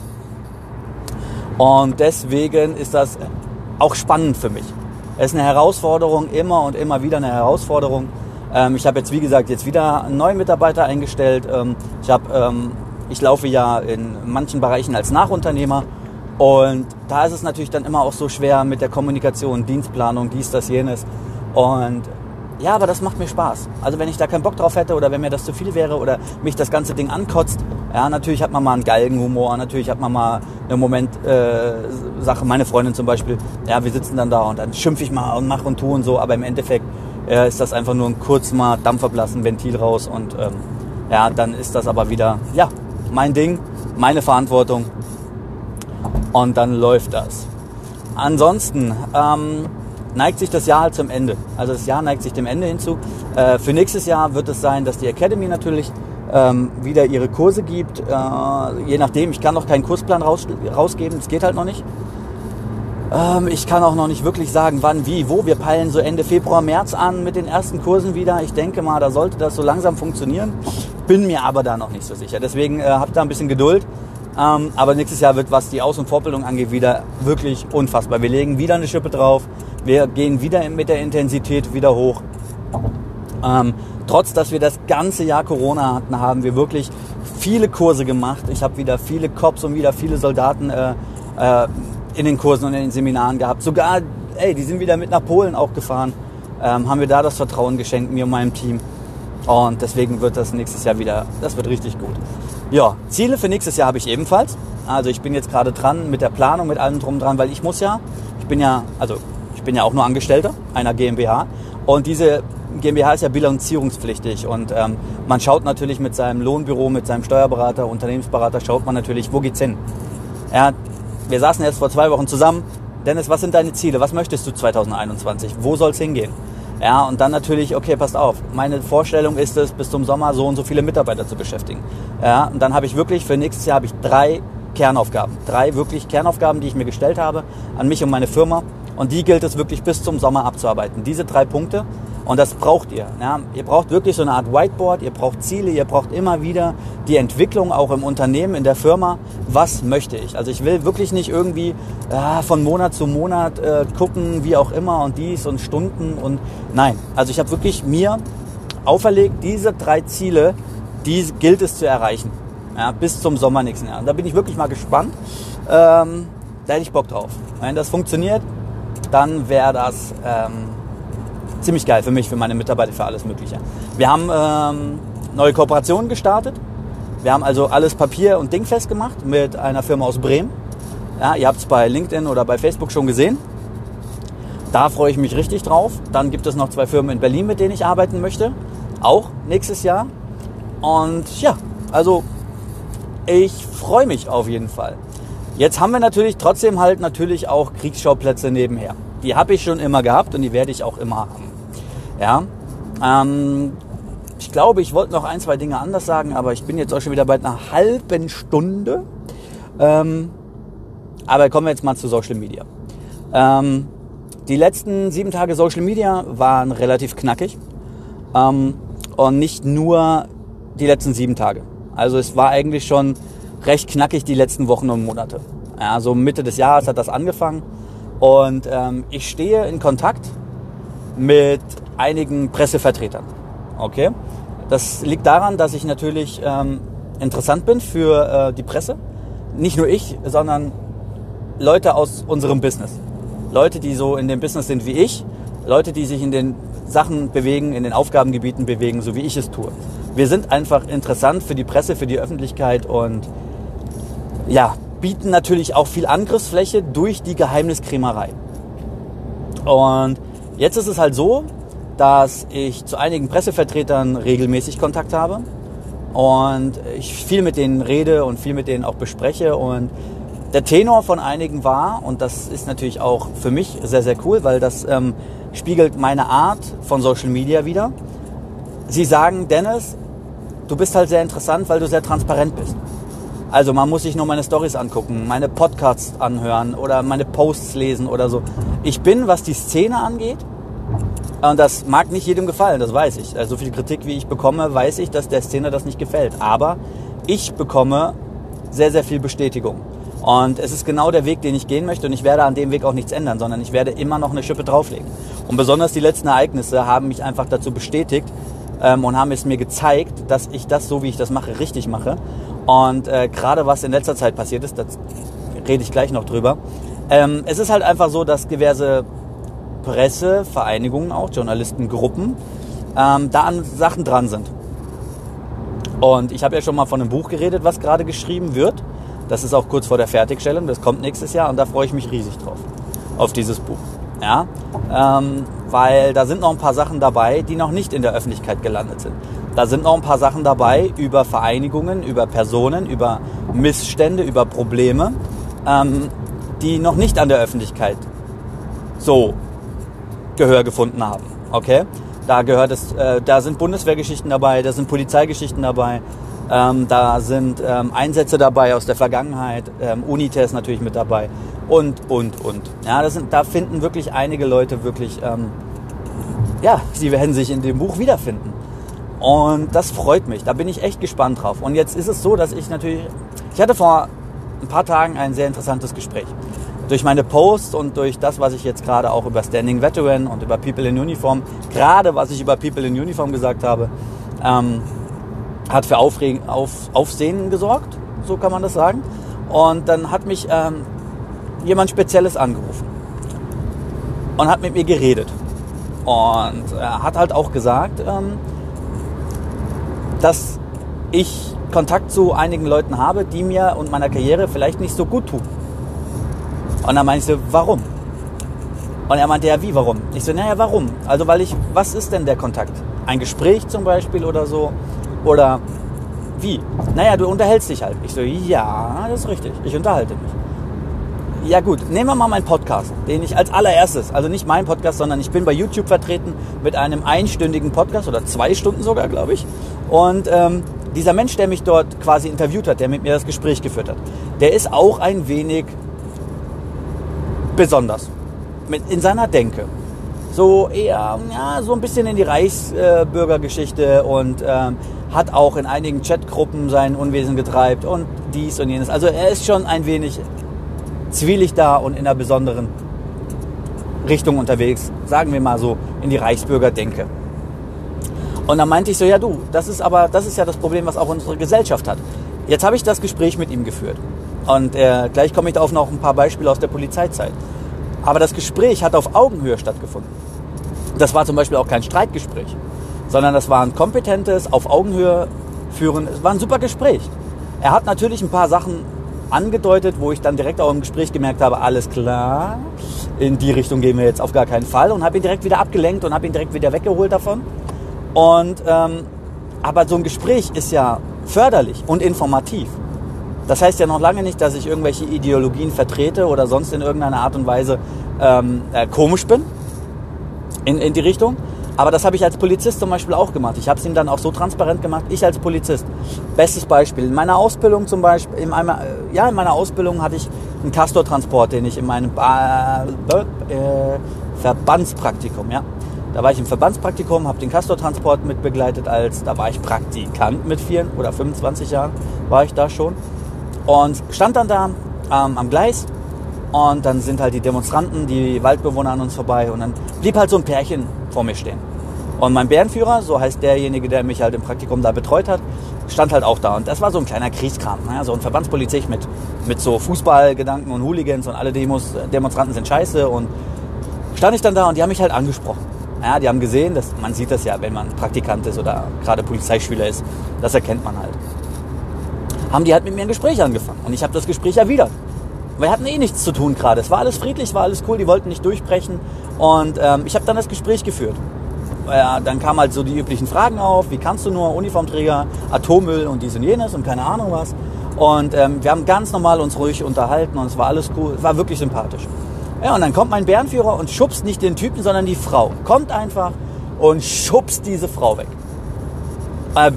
Und deswegen ist das auch spannend für mich. Es ist eine Herausforderung, immer und immer wieder eine Herausforderung. Ähm, ich habe jetzt, wie gesagt, jetzt wieder einen neuen Mitarbeiter eingestellt. Ähm, ich, hab, ähm, ich laufe ja in manchen Bereichen als Nachunternehmer. Und da ist es natürlich dann immer auch so schwer mit der Kommunikation, Dienstplanung, dies, das, jenes. Und ja, aber das macht mir Spaß. Also wenn ich da keinen Bock drauf hätte oder wenn mir das zu viel wäre oder mich das ganze Ding ankotzt, ja, natürlich hat man mal einen Galgenhumor, natürlich hat man mal eine Moment-Sache, äh, meine Freundin zum Beispiel, ja, wir sitzen dann da und dann schimpfe ich mal und mache und tue und so, aber im Endeffekt äh, ist das einfach nur ein kurz mal Dampf ablassen, Ventil raus und ähm, ja, dann ist das aber wieder, ja, mein Ding, meine Verantwortung und dann läuft das. Ansonsten, ähm, neigt sich das Jahr halt zum Ende. Also das Jahr neigt sich dem Ende hinzu. Äh, für nächstes Jahr wird es sein, dass die Academy natürlich ähm, wieder ihre Kurse gibt. Äh, je nachdem, ich kann noch keinen Kursplan raus, rausgeben, das geht halt noch nicht. Ähm, ich kann auch noch nicht wirklich sagen, wann, wie, wo. Wir peilen so Ende Februar, März an mit den ersten Kursen wieder. Ich denke mal, da sollte das so langsam funktionieren. Bin mir aber da noch nicht so sicher. Deswegen äh, habt da ein bisschen Geduld. Ähm, aber nächstes Jahr wird, was die Aus- und Fortbildung angeht, wieder wirklich unfassbar. Wir legen wieder eine Schippe drauf. Wir gehen wieder mit der Intensität wieder hoch. Ähm, trotz, dass wir das ganze Jahr Corona hatten, haben wir wirklich viele Kurse gemacht. Ich habe wieder viele Cops und wieder viele Soldaten äh, äh, in den Kursen und in den Seminaren gehabt. Sogar, ey, die sind wieder mit nach Polen auch gefahren. Ähm, haben wir da das Vertrauen geschenkt, mir und meinem Team. Und deswegen wird das nächstes Jahr wieder, das wird richtig gut. Ja, Ziele für nächstes Jahr habe ich ebenfalls. Also ich bin jetzt gerade dran mit der Planung, mit allem drum dran, weil ich muss ja, ich bin ja, also ich bin ja auch nur Angestellter einer GmbH und diese GmbH ist ja bilanzierungspflichtig und ähm, man schaut natürlich mit seinem Lohnbüro, mit seinem Steuerberater, Unternehmensberater, schaut man natürlich, wo geht's hin? Ja, wir saßen erst vor zwei Wochen zusammen. Dennis, was sind deine Ziele? Was möchtest du zwanzig einundzwanzig? Wo soll's hingehen? Ja, und dann natürlich, okay, passt auf, meine Vorstellung ist es, bis zum Sommer so und so viele Mitarbeiter zu beschäftigen. Ja, und dann habe ich wirklich, für nächstes Jahr habe ich drei Kernaufgaben. Drei wirklich Kernaufgaben, die ich mir gestellt habe, an mich und meine Firma. Und die gilt es wirklich bis zum Sommer abzuarbeiten. Diese drei Punkte. Und das braucht ihr. Ja. Ihr braucht wirklich so eine Art Whiteboard, ihr braucht Ziele, ihr braucht immer wieder die Entwicklung auch im Unternehmen, in der Firma. Was möchte ich? Also ich will wirklich nicht irgendwie äh, von Monat zu Monat äh, gucken, wie auch immer und dies und Stunden und nein. Also ich habe wirklich mir auferlegt, diese drei Ziele, die gilt es zu erreichen. Ja, bis zum Sommer nächsten Jahr. Und da bin ich wirklich mal gespannt. Ähm, da hätte ich Bock drauf. Wenn das funktioniert, dann wäre das ähm, ziemlich geil für mich, für meine Mitarbeiter, für alles Mögliche. Wir haben ähm, neue Kooperationen gestartet. Wir haben also alles Papier und dingfest gemacht mit einer Firma aus Bremen. Ja, ihr habt es bei LinkedIn oder bei Facebook schon gesehen. Da freue ich mich richtig drauf. Dann gibt es noch zwei Firmen in Berlin, mit denen ich arbeiten möchte. Auch nächstes Jahr. Und ja, also ich freue mich auf jeden Fall. Jetzt haben wir natürlich trotzdem halt natürlich auch Kriegsschauplätze nebenher. Die habe ich schon immer gehabt und die werde ich auch immer haben. Ja, ähm, ich glaube, ich wollte noch ein, zwei Dinge anders sagen, aber ich bin jetzt auch schon wieder bei einer halben Stunde. Ähm, aber kommen wir jetzt mal zu Social Media. Ähm, die letzten sieben Tage Social Media waren relativ knackig. Ähm, und nicht nur die letzten sieben Tage. Also es war eigentlich schon recht knackig die letzten Wochen und Monate. Ja, so Mitte des Jahres hat das angefangen. Und ähm, ich stehe in Kontakt mit einigen Pressevertretern. Okay? Das liegt daran, dass ich natürlich ähm, interessant bin für äh, die Presse. Nicht nur ich, sondern Leute aus unserem Business. Leute, die so in dem Business sind wie ich. Leute, die sich in den Sachen bewegen, in den Aufgabengebieten bewegen, so wie ich es tue. Wir sind einfach interessant für die Presse, für die Öffentlichkeit und ja, bieten natürlich auch viel Angriffsfläche durch die Geheimniskrämerei. Und jetzt ist es halt so, dass ich zu einigen Pressevertretern regelmäßig Kontakt habe und ich viel mit denen rede und viel mit denen auch bespreche. Und der Tenor von einigen war, und das ist natürlich auch für mich sehr, sehr cool, weil das ähm, spiegelt meine Art von Social Media wider. Sie sagen, Dennis, du bist halt sehr interessant, weil du sehr transparent bist. Also man muss sich nur meine Stories angucken, meine Podcasts anhören oder meine Posts lesen oder so. Ich bin, was die Szene angeht, und das mag nicht jedem gefallen, das weiß ich. Also so viel Kritik, wie ich bekomme, weiß ich, dass der Szene das nicht gefällt. Aber ich bekomme sehr, sehr viel Bestätigung. Und es ist genau der Weg, den ich gehen möchte. Und ich werde an dem Weg auch nichts ändern, sondern ich werde immer noch eine Schippe drauflegen. Und besonders die letzten Ereignisse haben mich einfach dazu bestätigt ähm, und haben es mir gezeigt, dass ich das, so wie ich das mache, richtig mache. Und äh, gerade was in letzter Zeit passiert ist, da rede ich gleich noch drüber. Ähm, es ist halt einfach so, dass diverse Pressevereinigungen, auch Journalistengruppen, ähm, da an Sachen dran sind. Und ich habe ja schon mal von einem Buch geredet, was gerade geschrieben wird. Das ist auch kurz vor der Fertigstellung, das kommt nächstes Jahr und da freue ich mich riesig drauf, auf dieses Buch. Ja, ähm, weil da sind noch ein paar Sachen dabei, die noch nicht in der Öffentlichkeit gelandet sind. Da sind noch ein paar Sachen dabei über Vereinigungen, über Personen, über Missstände, über Probleme, ähm, die noch nicht an der Öffentlichkeit so Gehör gefunden haben. Okay? Da gehört es, äh, da sind Bundeswehrgeschichten dabei, da sind Polizeigeschichten dabei, ähm, da sind ähm, Einsätze dabei aus der Vergangenheit, ähm, Unitas natürlich mit dabei und, und, und. Ja, das sind, da finden wirklich einige Leute wirklich, ähm, ja, sie werden sich in dem Buch wiederfinden. Und das freut mich, da bin ich echt gespannt drauf. Und jetzt ist es so, dass ich natürlich, ich hatte vor ein paar Tagen ein sehr interessantes Gespräch. Durch meine Posts und durch das, was ich jetzt gerade auch über Standing Veteran und über People in Uniform, gerade was ich über People in Uniform gesagt habe, ähm, hat für Aufregen, auf, Aufsehen gesorgt, so kann man das sagen. Und dann hat mich ähm, jemand Spezielles angerufen und hat mit mir geredet. Und er hat halt auch gesagt, ähm, dass ich Kontakt zu einigen Leuten habe, die mir und meiner Karriere vielleicht nicht so gut tun. Und dann meinte ich so, warum? Und er meinte, ja, wie, warum? Ich so, naja, warum? Also, weil ich, was ist denn der Kontakt? Ein Gespräch zum Beispiel oder so? Oder wie? Naja, du unterhältst dich halt. Ich so, ja, das ist richtig, ich unterhalte mich. Ja gut, nehmen wir mal meinen Podcast, den ich als allererstes, also nicht mein Podcast, sondern ich bin bei YouTube vertreten mit einem einstündigen Podcast oder zwei Stunden sogar, glaube ich. Und ähm, dieser Mensch, der mich dort quasi interviewt hat, der mit mir das Gespräch geführt hat, der ist auch ein wenig besonders mit in seiner Denke. So eher, ja, so ein bisschen in die Reichsbürgergeschichte und ähm, hat auch in einigen Chatgruppen sein Unwesen getreibt und dies und jenes. Also er ist schon ein wenig zwielichtig und in einer besonderen Richtung unterwegs, sagen wir mal so, in die Reichsbürgerdenke. Und dann meinte ich so, ja du, das ist aber, das ist ja das Problem, was auch unsere Gesellschaft hat. Jetzt habe ich das Gespräch mit ihm geführt. Und äh, gleich komme ich auf noch ein paar Beispiele aus der Polizeizeit. Aber das Gespräch hat auf Augenhöhe stattgefunden. Das war zum Beispiel auch kein Streitgespräch, sondern das war ein kompetentes, auf Augenhöhe führen. Es war ein super Gespräch. Er hat natürlich ein paar Sachen angedeutet, wo ich dann direkt auch im Gespräch gemerkt habe, alles klar, in die Richtung gehen wir jetzt auf gar keinen Fall, und habe ihn direkt wieder abgelenkt und habe ihn direkt wieder weggeholt davon. Und ähm, aber so ein Gespräch ist ja förderlich und informativ. Das heißt ja noch lange nicht, dass ich irgendwelche Ideologien vertrete oder sonst in irgendeiner Art und Weise ähm, äh, komisch bin in, in die Richtung. Aber das habe ich als Polizist zum Beispiel auch gemacht. Ich habe es ihm dann auch so transparent gemacht. Ich als Polizist. Bestes Beispiel. In meiner Ausbildung zum Beispiel, in meiner, ja, in meiner Ausbildung hatte ich einen Castor-Transport, den ich in meinem äh, äh, Verbandspraktikum, ja. Da war ich im Verbandspraktikum, habe den Castor-Transport mit begleitet, als, da war ich Praktikant mit vier oder fünfundzwanzig Jahren, war ich da schon. Und stand dann da ähm, am Gleis, und dann sind halt die Demonstranten, die Waldbewohner an uns vorbei, und dann blieb halt so ein Pärchen vor mir stehen. Und mein Bärenführer, so heißt derjenige, der mich halt im Praktikum da betreut hat, stand halt auch da. Und das war so ein kleiner Kriegskram, ne? So ein Verbandspolizei mit, mit so Fußballgedanken und Hooligans und alle Demos, Demonstranten sind scheiße. Und stand ich dann da, und die haben mich halt angesprochen. Ja, die haben gesehen, dass, man sieht das ja, wenn man Praktikant ist oder gerade Polizeischüler ist, das erkennt man halt. Haben die halt mit mir ein Gespräch angefangen, und ich habe das Gespräch erwidert. Wir hatten eh nichts zu tun gerade. Es war alles friedlich, war alles cool, die wollten nicht durchbrechen, und ähm, ich habe dann das Gespräch geführt. Ja, dann kamen halt so die üblichen Fragen auf, wie kannst du nur, Uniformträger, Atommüll und dies und jenes und keine Ahnung was. Und ähm, wir haben ganz normal uns ruhig unterhalten, und es war alles cool, es war wirklich sympathisch. Ja, und dann kommt mein Bärenführer und schubst nicht den Typen, sondern die Frau. Kommt einfach und schubst diese Frau weg. Äh, äh,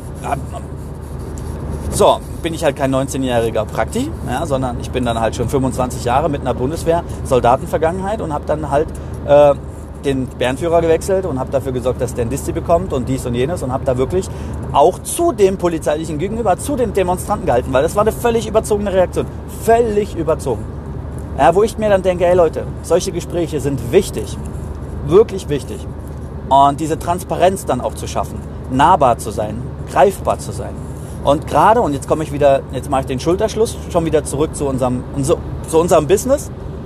so, bin ich halt kein neunzehnjähriger Prakti, ja, sondern ich bin dann halt schon fünfundzwanzig Jahre mit einer Bundeswehr-Soldatenvergangenheit und habe dann halt äh, den Bärenführer gewechselt und habe dafür gesorgt, dass der ein Disti bekommt und dies und jenes, und habe da wirklich auch zu dem polizeilichen Gegenüber, zu den Demonstranten gehalten, weil das war eine völlig überzogene Reaktion. Völlig überzogen. Ja, wo ich mir dann denke, ey Leute, solche Gespräche sind wichtig. Wirklich wichtig. Und diese Transparenz dann auch zu schaffen, nahbar zu sein, greifbar zu sein. Und gerade, und jetzt komme ich wieder, jetzt mache ich den Schulterschluss, schon wieder zurück zu unserem, zu unserem Business.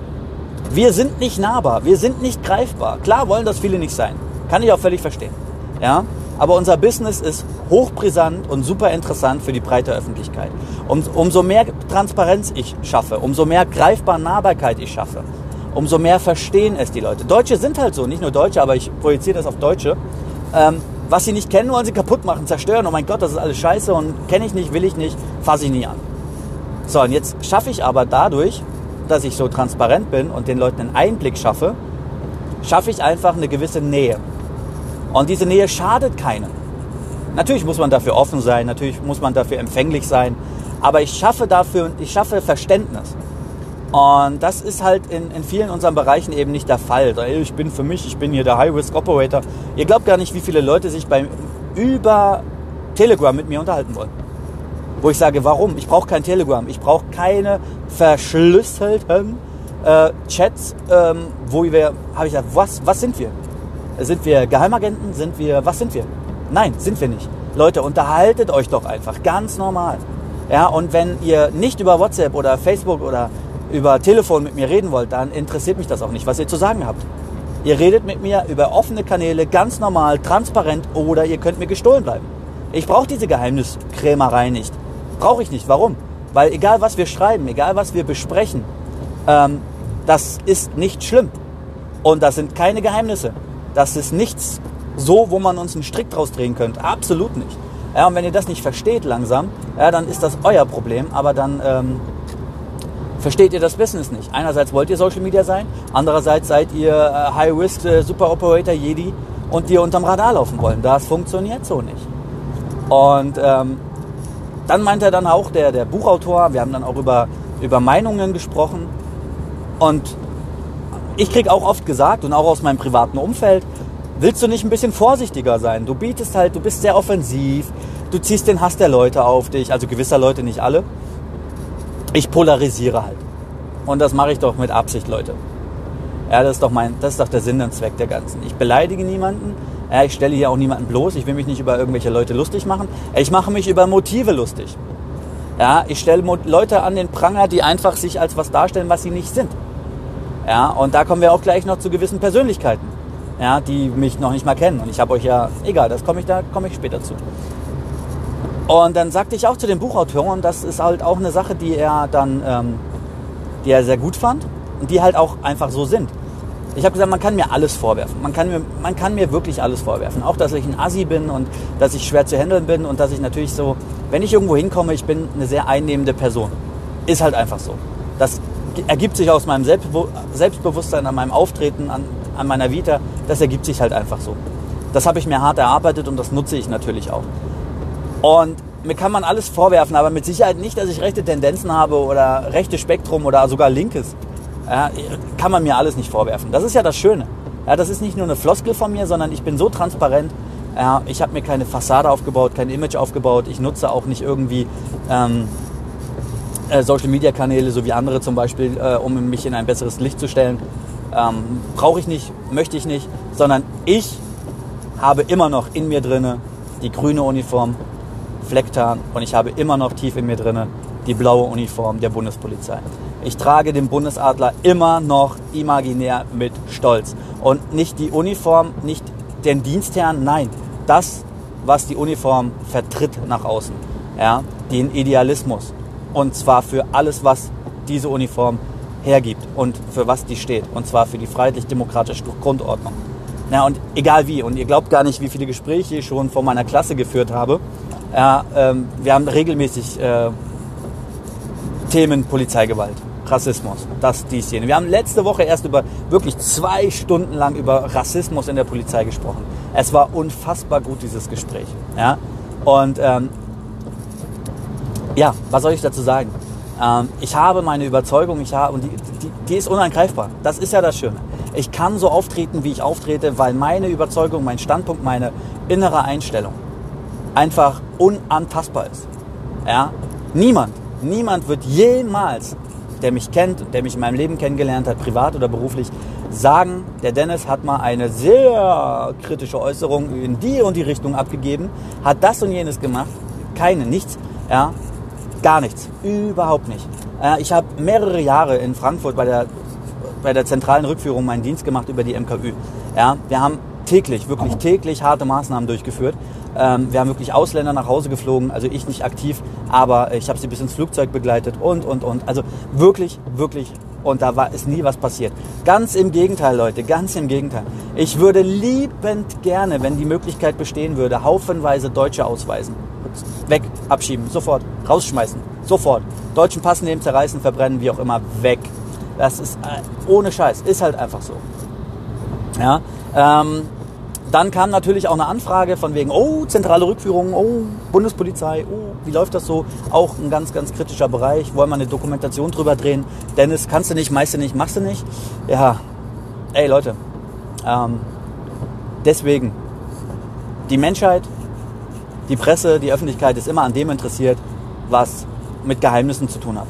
Wir sind nicht nahbar, wir sind nicht greifbar. Klar wollen das viele nicht sein, kann ich auch völlig verstehen. Ja? Aber unser Business ist hochbrisant und super interessant für die breite Öffentlichkeit. Um, umso mehr Transparenz ich schaffe, umso mehr greifbar Nahbarkeit ich schaffe, umso mehr verstehen es die Leute. Deutsche sind halt so, nicht nur Deutsche, aber ich projiziere das auf Deutsche. Ähm, was sie nicht kennen, wollen sie kaputt machen, zerstören. Oh mein Gott, das ist alles scheiße und kenne ich nicht, will ich nicht, fasse ich nie an. So, und jetzt schaffe ich aber dadurch, dass ich so transparent bin und den Leuten einen Einblick schaffe, schaffe ich einfach eine gewisse Nähe. Und diese Nähe schadet keinem. Natürlich muss man dafür offen sein, natürlich muss man dafür empfänglich sein, aber ich schaffe dafür, ich schaffe Verständnis. Und das ist halt in, in vielen unseren Bereichen eben nicht der Fall. Ich bin für mich, ich bin hier der High-Risk-Operator. Ihr glaubt gar nicht, wie viele Leute sich beim, über Telegram mit mir unterhalten wollen. Wo ich sage, warum? Ich brauche kein Telegram. Ich brauche keine verschlüsselten äh, Chats, ähm, wo wir, habe ich gesagt, was, was sind wir? Sind wir Geheimagenten? Sind wir, was sind wir? Nein, sind wir nicht. Leute, unterhaltet euch doch einfach, ganz normal. Ja, und wenn ihr nicht über WhatsApp oder Facebook oder über Telefon mit mir reden wollt, dann interessiert mich das auch nicht, was ihr zu sagen habt. Ihr redet mit mir über offene Kanäle, ganz normal, transparent, oder ihr könnt mir gestohlen bleiben. Ich brauche diese Geheimniskrämerei nicht. Brauche ich nicht. Warum? Weil egal, was wir schreiben, egal, was wir besprechen, ähm, das ist nicht schlimm. Und das sind keine Geheimnisse. Das ist nichts so, wo man uns einen Strick draus drehen könnte. Absolut nicht. Ja, und wenn ihr das nicht versteht langsam, ja, dann ist das euer Problem. Aber dann ähm, versteht ihr das Business nicht. Einerseits wollt ihr Social Media sein, andererseits seid ihr äh, High-Risk äh, Super Operator Jedi und die unterm Radar laufen wollen. Das funktioniert so nicht. Und ähm, dann meint er dann auch, der, der Buchautor, wir haben dann auch über, über Meinungen gesprochen, und ich kriege auch oft gesagt, und auch aus meinem privaten Umfeld, willst du nicht ein bisschen vorsichtiger sein? Du bietest halt, du bist sehr offensiv, du ziehst den Hass der Leute auf dich, also gewisser Leute, nicht alle. Ich polarisiere halt. Und das mache ich doch mit Absicht, Leute. Ja, das ist doch mein, das ist doch der Sinn und Zweck der Ganzen. Ich beleidige niemanden, ja, ich stelle hier auch niemanden bloß, ich will mich nicht über irgendwelche Leute lustig machen, ich mache mich über Motive lustig. Ja, ich stelle Leute an den Pranger, die einfach sich als was darstellen, was sie nicht sind. Ja, und da kommen wir auch gleich noch zu gewissen Persönlichkeiten, ja, die mich noch nicht mal kennen. Und ich habe euch ja, egal, das komme ich, da komme ich später zu. Und dann sagte ich auch zu dem Buchautor, und das ist halt auch eine Sache, die er dann, ähm, die er sehr gut fand und die halt auch einfach so sind. Ich habe gesagt, man kann mir alles vorwerfen. Man kann mir, man kann mir wirklich alles vorwerfen. Auch, dass ich ein Assi bin und dass ich schwer zu handeln bin und dass ich natürlich so, wenn ich irgendwo hinkomme, ich bin eine sehr einnehmende Person. Ist halt einfach so. Das ergibt sich aus meinem Selbstbewusstsein, an meinem Auftreten, an, an meiner Vita. Das ergibt sich halt einfach so. Das habe ich mir hart erarbeitet und das nutze ich natürlich auch. Und mir kann man alles vorwerfen, aber mit Sicherheit nicht, dass ich rechte Tendenzen habe oder rechtes Spektrum oder sogar linkes. Ja, kann man mir alles nicht vorwerfen. Das ist ja das Schöne. Ja, das ist nicht nur eine Floskel von mir, sondern ich bin so transparent. Ja, ich habe mir keine Fassade aufgebaut, kein Image aufgebaut. Ich nutze auch nicht irgendwie ähm, äh, Social-Media-Kanäle, so wie andere zum Beispiel, äh, um mich in ein besseres Licht zu stellen. Ähm, brauche ich nicht, möchte ich nicht, sondern ich habe immer noch in mir drinne die grüne Uniform, Flecktarn, und ich habe immer noch tief in mir drinne die blaue Uniform der Bundespolizei. Ich trage den Bundesadler immer noch imaginär mit Stolz. Und nicht die Uniform, nicht den Dienstherrn, nein, das, was die Uniform vertritt nach außen. Ja, den Idealismus. Und zwar für alles, was diese Uniform hergibt und für was die steht. Und zwar für die freiheitlich-demokratische Grundordnung. Ja, und egal wie. Und ihr glaubt gar nicht, wie viele Gespräche ich schon vor meiner Klasse geführt habe. Ja, ähm, wir haben regelmäßig äh, Themen Polizeigewalt, Rassismus, das, dies, jene. Wir haben letzte Woche erst über wirklich zwei Stunden lang über Rassismus in der Polizei gesprochen. Es war unfassbar gut, dieses Gespräch. Ja? Und ähm, ja, was soll ich dazu sagen? Ähm, ich habe meine Überzeugung, ich habe, und die, die, die ist unangreifbar. Das ist ja das Schöne. Ich kann so auftreten, wie ich auftrete, weil meine Überzeugung, mein Standpunkt, meine innere Einstellung einfach unantastbar ist. Ja? Niemand, niemand wird jemals, der mich kennt und der mich in meinem Leben kennengelernt hat, privat oder beruflich, sagen, der Dennis hat mal eine sehr kritische Äußerung in die und die Richtung abgegeben, hat das und jenes gemacht. Keine, nichts, ja, gar nichts, überhaupt nicht. Äh, ich habe mehrere Jahre in Frankfurt bei der, bei der zentralen Rückführung meinen Dienst gemacht über die M K Ü. Ja, wir haben täglich, wirklich täglich harte Maßnahmen durchgeführt. Ähm, wir haben wirklich Ausländer nach Hause geflogen, also ich nicht aktiv, aber ich habe sie bis ins Flugzeug begleitet und, und, und. Also wirklich, wirklich, und da war, ist nie was passiert. Ganz im Gegenteil, Leute, ganz im Gegenteil. Ich würde liebend gerne, wenn die Möglichkeit bestehen würde, haufenweise Deutsche ausweisen. Weg, abschieben, sofort, rausschmeißen, sofort. Deutschen Pass nehmen, zerreißen, verbrennen, wie auch immer, weg. Das ist äh, ohne Scheiß, ist halt einfach so. Ja, ähm... Dann kam natürlich auch eine Anfrage von wegen, oh, zentrale Rückführung, oh, Bundespolizei, oh, wie läuft das so? Auch ein ganz, ganz kritischer Bereich, wollen wir eine Dokumentation drüber drehen. Dennis, kannst du nicht, meinst du nicht, machst du nicht? Ja, ey Leute, ähm, deswegen, die Menschheit, die Presse, die Öffentlichkeit ist immer an dem interessiert, was mit Geheimnissen zu tun hat.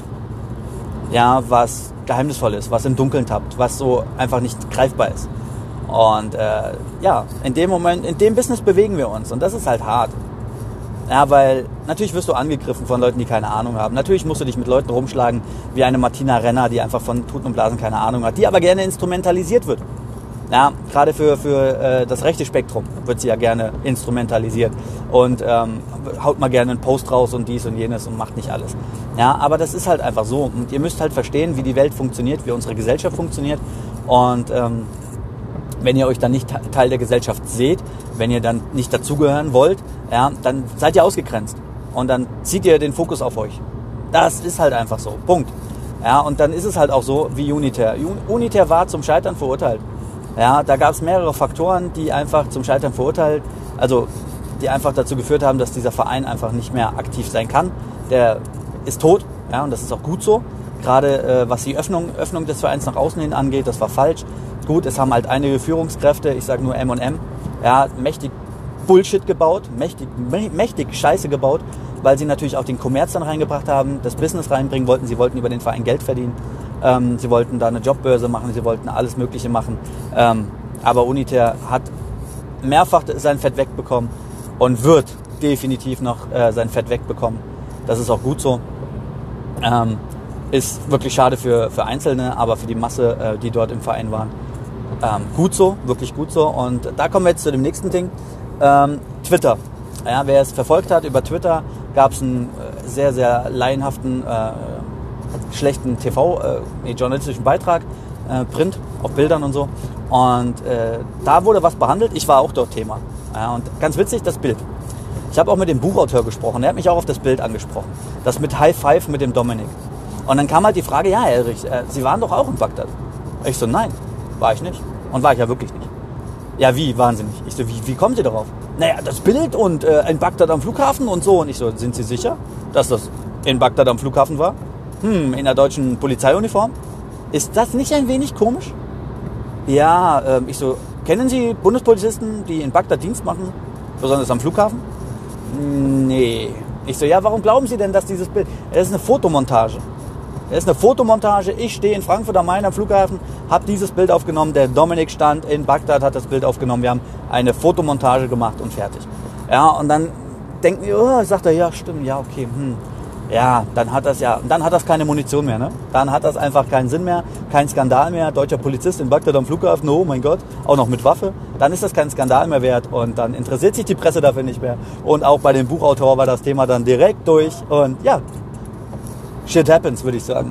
Ja, was geheimnisvoll ist, was im Dunkeln tappt, was so einfach nicht greifbar ist. Und äh, ja, in dem Moment, in dem Business bewegen wir uns und das ist halt hart. Ja, weil natürlich wirst du angegriffen von Leuten, die keine Ahnung haben. Natürlich musst du dich mit Leuten rumschlagen, wie eine Martina Renner, die einfach von Tuten und Blasen keine Ahnung hat, die aber gerne instrumentalisiert wird. Ja, gerade für, für äh, das rechte Spektrum wird sie ja gerne instrumentalisiert und ähm, haut mal gerne einen Post raus und dies und jenes und macht nicht alles. Ja, aber das ist halt einfach so und ihr müsst halt verstehen, wie die Welt funktioniert, wie unsere Gesellschaft funktioniert und ähm, wenn ihr euch dann nicht Teil der Gesellschaft seht, wenn ihr dann nicht dazugehören wollt, ja, dann seid ihr ausgegrenzt. Und dann zieht ihr den Fokus auf euch. Das ist halt einfach so. Punkt. Ja, und dann ist es halt auch so wie Unitair. Unitair war zum Scheitern verurteilt. Ja, da gab es mehrere Faktoren, die einfach zum Scheitern verurteilt, also die einfach dazu geführt haben, dass dieser Verein einfach nicht mehr aktiv sein kann. Der ist tot, ja, und das ist auch gut so. Gerade äh, was die Öffnung, Öffnung des Vereins nach außen hin angeht, das war falsch. Gut, es haben halt einige Führungskräfte, ich sage nur M und M, ja, mächtig Bullshit gebaut, mächtig, mächtig Scheiße gebaut, weil sie natürlich auch den Kommerz dann reingebracht haben, das Business reinbringen wollten, sie wollten über den Verein Geld verdienen, ähm, sie wollten da eine Jobbörse machen, sie wollten alles Mögliche machen, ähm, aber Unitair hat mehrfach sein Fett wegbekommen und wird definitiv noch äh, sein Fett wegbekommen. Das ist auch gut so. Ähm, ist wirklich schade für, für Einzelne, aber für die Masse, äh, die dort im Verein waren, ähm, gut so, wirklich gut so. Und da kommen wir jetzt zu dem nächsten Ding. Ähm, Twitter. Ja, wer es verfolgt hat, über Twitter gab es einen äh, sehr, sehr laienhaften, äh, schlechten T V, äh, nee, journalistischen Beitrag, äh, Print, auf Bildern und so. Und äh, da wurde was behandelt. Ich war auch dort Thema. Ja, und ganz witzig, das Bild. Ich habe auch mit dem Buchautor gesprochen. Der hat mich auch auf das Bild angesprochen. Das mit High Five mit dem Dominik. Und dann kam halt die Frage, ja, Erich, äh, Sie waren doch auch in Bagdad. Ich so, nein, war ich nicht. Und war ich ja wirklich nicht. Ja, wie, wahnsinnig. Ich so, wie, wie kommen Sie darauf? Naja, das Bild und äh, in Bagdad am Flughafen und so. Und ich so, sind Sie sicher, dass das in Bagdad am Flughafen war? Hm, in der deutschen Polizeiuniform? Ist das nicht ein wenig komisch? Ja, äh, ich so, kennen Sie Bundespolizisten, die in Bagdad Dienst machen? Besonders am Flughafen? Nee. Ich so, ja, warum glauben Sie denn, dass dieses Bild... Es ist eine Fotomontage. Es ist eine Fotomontage. Ich stehe in Frankfurt am Main am Flughafen, habe dieses Bild aufgenommen. Der Dominik stand in Bagdad, hat das Bild aufgenommen. Wir haben eine Fotomontage gemacht und fertig. Ja, und dann denken wir, oh, sagt er, ja, stimmt, ja, okay, hm. Ja, dann hat das ja, dann hat das keine Munition mehr, ne? Dann hat das einfach keinen Sinn mehr, kein Skandal mehr. Deutscher Polizist in Bagdad am Flughafen, oh mein Gott, auch noch mit Waffe. Dann ist das kein Skandal mehr wert und dann interessiert sich die Presse dafür nicht mehr. Und auch bei dem Buchautor war das Thema dann direkt durch und ja, shit happens, würde ich sagen.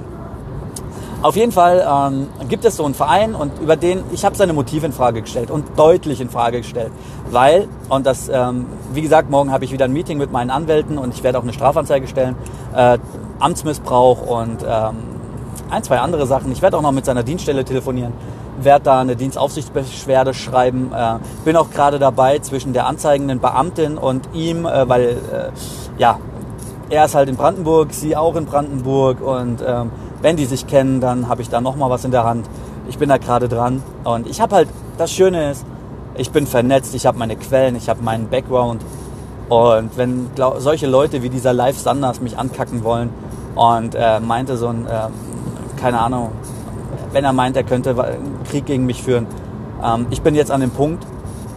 Auf jeden Fall ähm, gibt es so einen Verein und über den, ich habe seine Motive in Frage gestellt und deutlich in Frage gestellt, weil, und das, ähm, wie gesagt, morgen habe ich wieder ein Meeting mit meinen Anwälten und ich werde auch eine Strafanzeige stellen, äh, Amtsmissbrauch und ähm, ein, zwei andere Sachen. Ich werde auch noch mit seiner Dienststelle telefonieren, werde da eine Dienstaufsichtsbeschwerde schreiben, äh, bin auch gerade dabei zwischen der anzeigenden Beamtin und ihm, äh, weil, äh, ja, er ist halt in Brandenburg, sie auch in Brandenburg und ähm, wenn die sich kennen, dann habe ich da nochmal was in der Hand. Ich bin da gerade dran und ich habe halt, das Schöne ist, ich bin vernetzt, ich habe meine Quellen, ich habe meinen Background und wenn glaub, solche Leute wie dieser Live Sanders mich ankacken wollen und äh, meinte so ein, äh, keine Ahnung, wenn er meint, er könnte einen Krieg gegen mich führen. Ähm, ich bin jetzt an dem Punkt,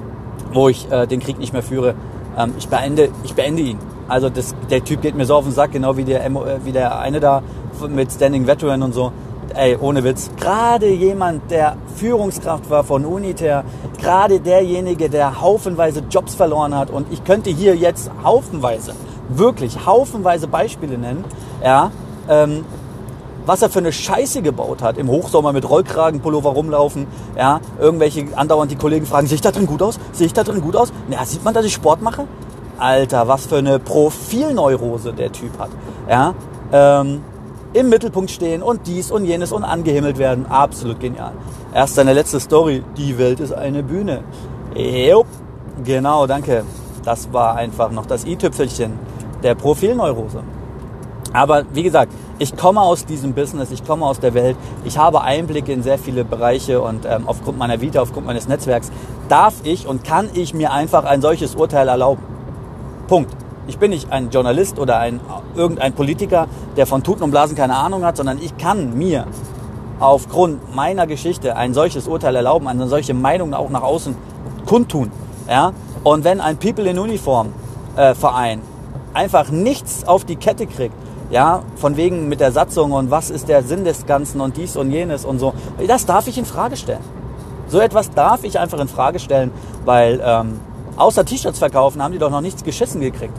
wo ich äh, den Krieg nicht mehr führe. Ähm, ich beende, ich beende ihn. Also das, der Typ geht mir so auf den Sack, genau wie der, wie der eine da mit Standing Veteran und so. Ey, ohne Witz. Gerade jemand, der Führungskraft war von Uniter, gerade derjenige, der haufenweise Jobs verloren hat. Und ich könnte hier jetzt haufenweise, wirklich haufenweise Beispiele nennen, ja, ähm, was er für eine Scheiße gebaut hat. Im Hochsommer mit Rollkragenpullover rumlaufen, ja, irgendwelche andauernd die Kollegen fragen, sehe ich da drin gut aus? Sehe ich da drin gut aus? Na, sieht man, dass ich Sport mache? Alter, was für eine Profilneurose der Typ hat, ja, ähm, im Mittelpunkt stehen und dies und jenes und angehimmelt werden, absolut genial. Erst seine letzte Story, die Welt ist eine Bühne. Jupp, genau, danke. Das war einfach noch das i-Tüpfelchen der Profilneurose. Aber wie gesagt, ich komme aus diesem Business, ich komme aus der Welt, ich habe Einblicke in sehr viele Bereiche und ähm, aufgrund meiner Vita, aufgrund meines Netzwerks darf ich und kann ich mir einfach ein solches Urteil erlauben. Punkt. Ich bin nicht ein Journalist oder ein, irgendein Politiker, der von Tuten und Blasen keine Ahnung hat, sondern ich kann mir aufgrund meiner Geschichte ein solches Urteil erlauben, eine solche Meinung auch nach außen kundtun. Ja? Und wenn ein People in Uniform äh, Verein einfach nichts auf die Kette kriegt, ja, von wegen mit der Satzung und was ist der Sinn des Ganzen und dies und jenes und so, das darf ich in Frage stellen. So etwas darf ich einfach in Frage stellen, weil ähm, außer T-Shirts verkaufen haben die doch noch nichts geschissen gekriegt.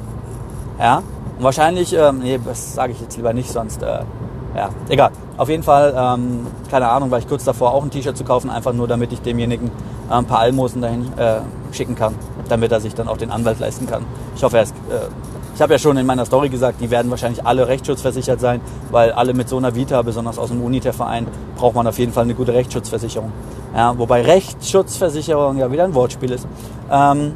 Ja, und wahrscheinlich, ähm, nee, das sage ich jetzt lieber nicht, sonst, äh, ja, egal. Auf jeden Fall, ähm, keine Ahnung, war ich kurz davor, auch ein T-Shirt zu kaufen, einfach nur, damit ich demjenigen äh, ein paar Almosen dahin äh, schicken kann, damit er sich dann auch den Anwalt leisten kann. Ich hoffe, er ist, äh, ich habe ja schon in meiner Story gesagt, die werden wahrscheinlich alle rechtsschutzversichert sein, weil alle mit so einer Vita, besonders aus dem Uniter-Verein, braucht man auf jeden Fall eine gute Rechtsschutzversicherung. Ja, wobei Rechtsschutzversicherung ja wieder ein Wortspiel ist. Ähm,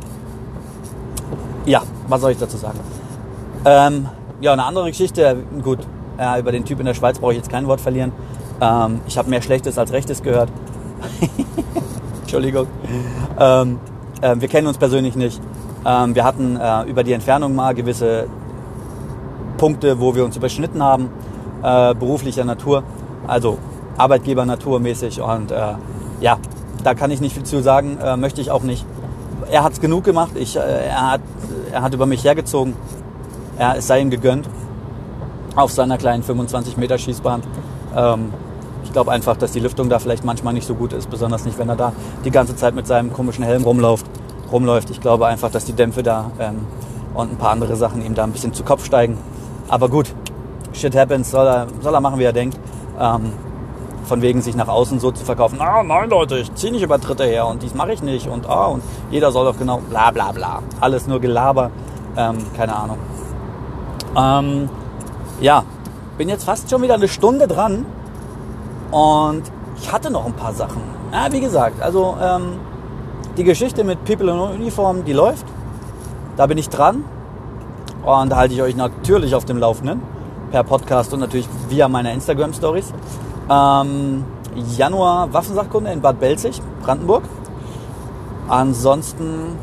ja, was soll ich dazu sagen? Ähm, ja, eine andere Geschichte, gut, äh, über den Typ in der Schweiz brauche ich jetzt kein Wort verlieren. Ähm, ich habe mehr Schlechtes als Rechtes gehört. Entschuldigung. Ähm, äh, wir kennen uns persönlich nicht. Ähm, wir hatten äh, über die Entfernung mal gewisse Punkte, wo wir uns überschnitten haben, äh, beruflicher Natur, also Arbeitgeber naturmäßig und äh, ja, da kann ich nicht viel zu sagen, äh, möchte ich auch nicht. Er hat es genug gemacht, ich, äh, er, hat, er hat über mich hergezogen. Ja, es sei ihm gegönnt. auf seiner kleinen fünfundzwanzig Meter Schießbahn. Ähm, ich glaube einfach, dass die Lüftung da vielleicht manchmal nicht so gut ist, besonders nicht, wenn er da die ganze Zeit mit seinem komischen Helm rumläuft. rumläuft. Ich glaube einfach, dass die Dämpfe da ähm, und ein paar andere Sachen ihm da ein bisschen zu Kopf steigen. Aber gut, shit happens, soll er, soll er machen, wie er denkt. Ähm, von wegen sich nach außen so zu verkaufen, ah nein Leute, ich ziehe nicht über Dritte her und dies mache ich nicht und ah, und jeder soll doch genau, bla bla bla. Alles nur Gelaber, ähm, keine Ahnung. Ähm, ja, bin jetzt fast schon wieder eine Stunde dran und ich hatte noch ein paar Sachen. Ja, wie gesagt, also ähm, die Geschichte mit People in Uniform, die läuft. Da bin ich dran und da halte ich euch natürlich auf dem Laufenden per Podcast und natürlich via meiner Instagram-Stories. Ähm, Januar Waffensachkunde in Bad Belzig, Brandenburg. Ansonsten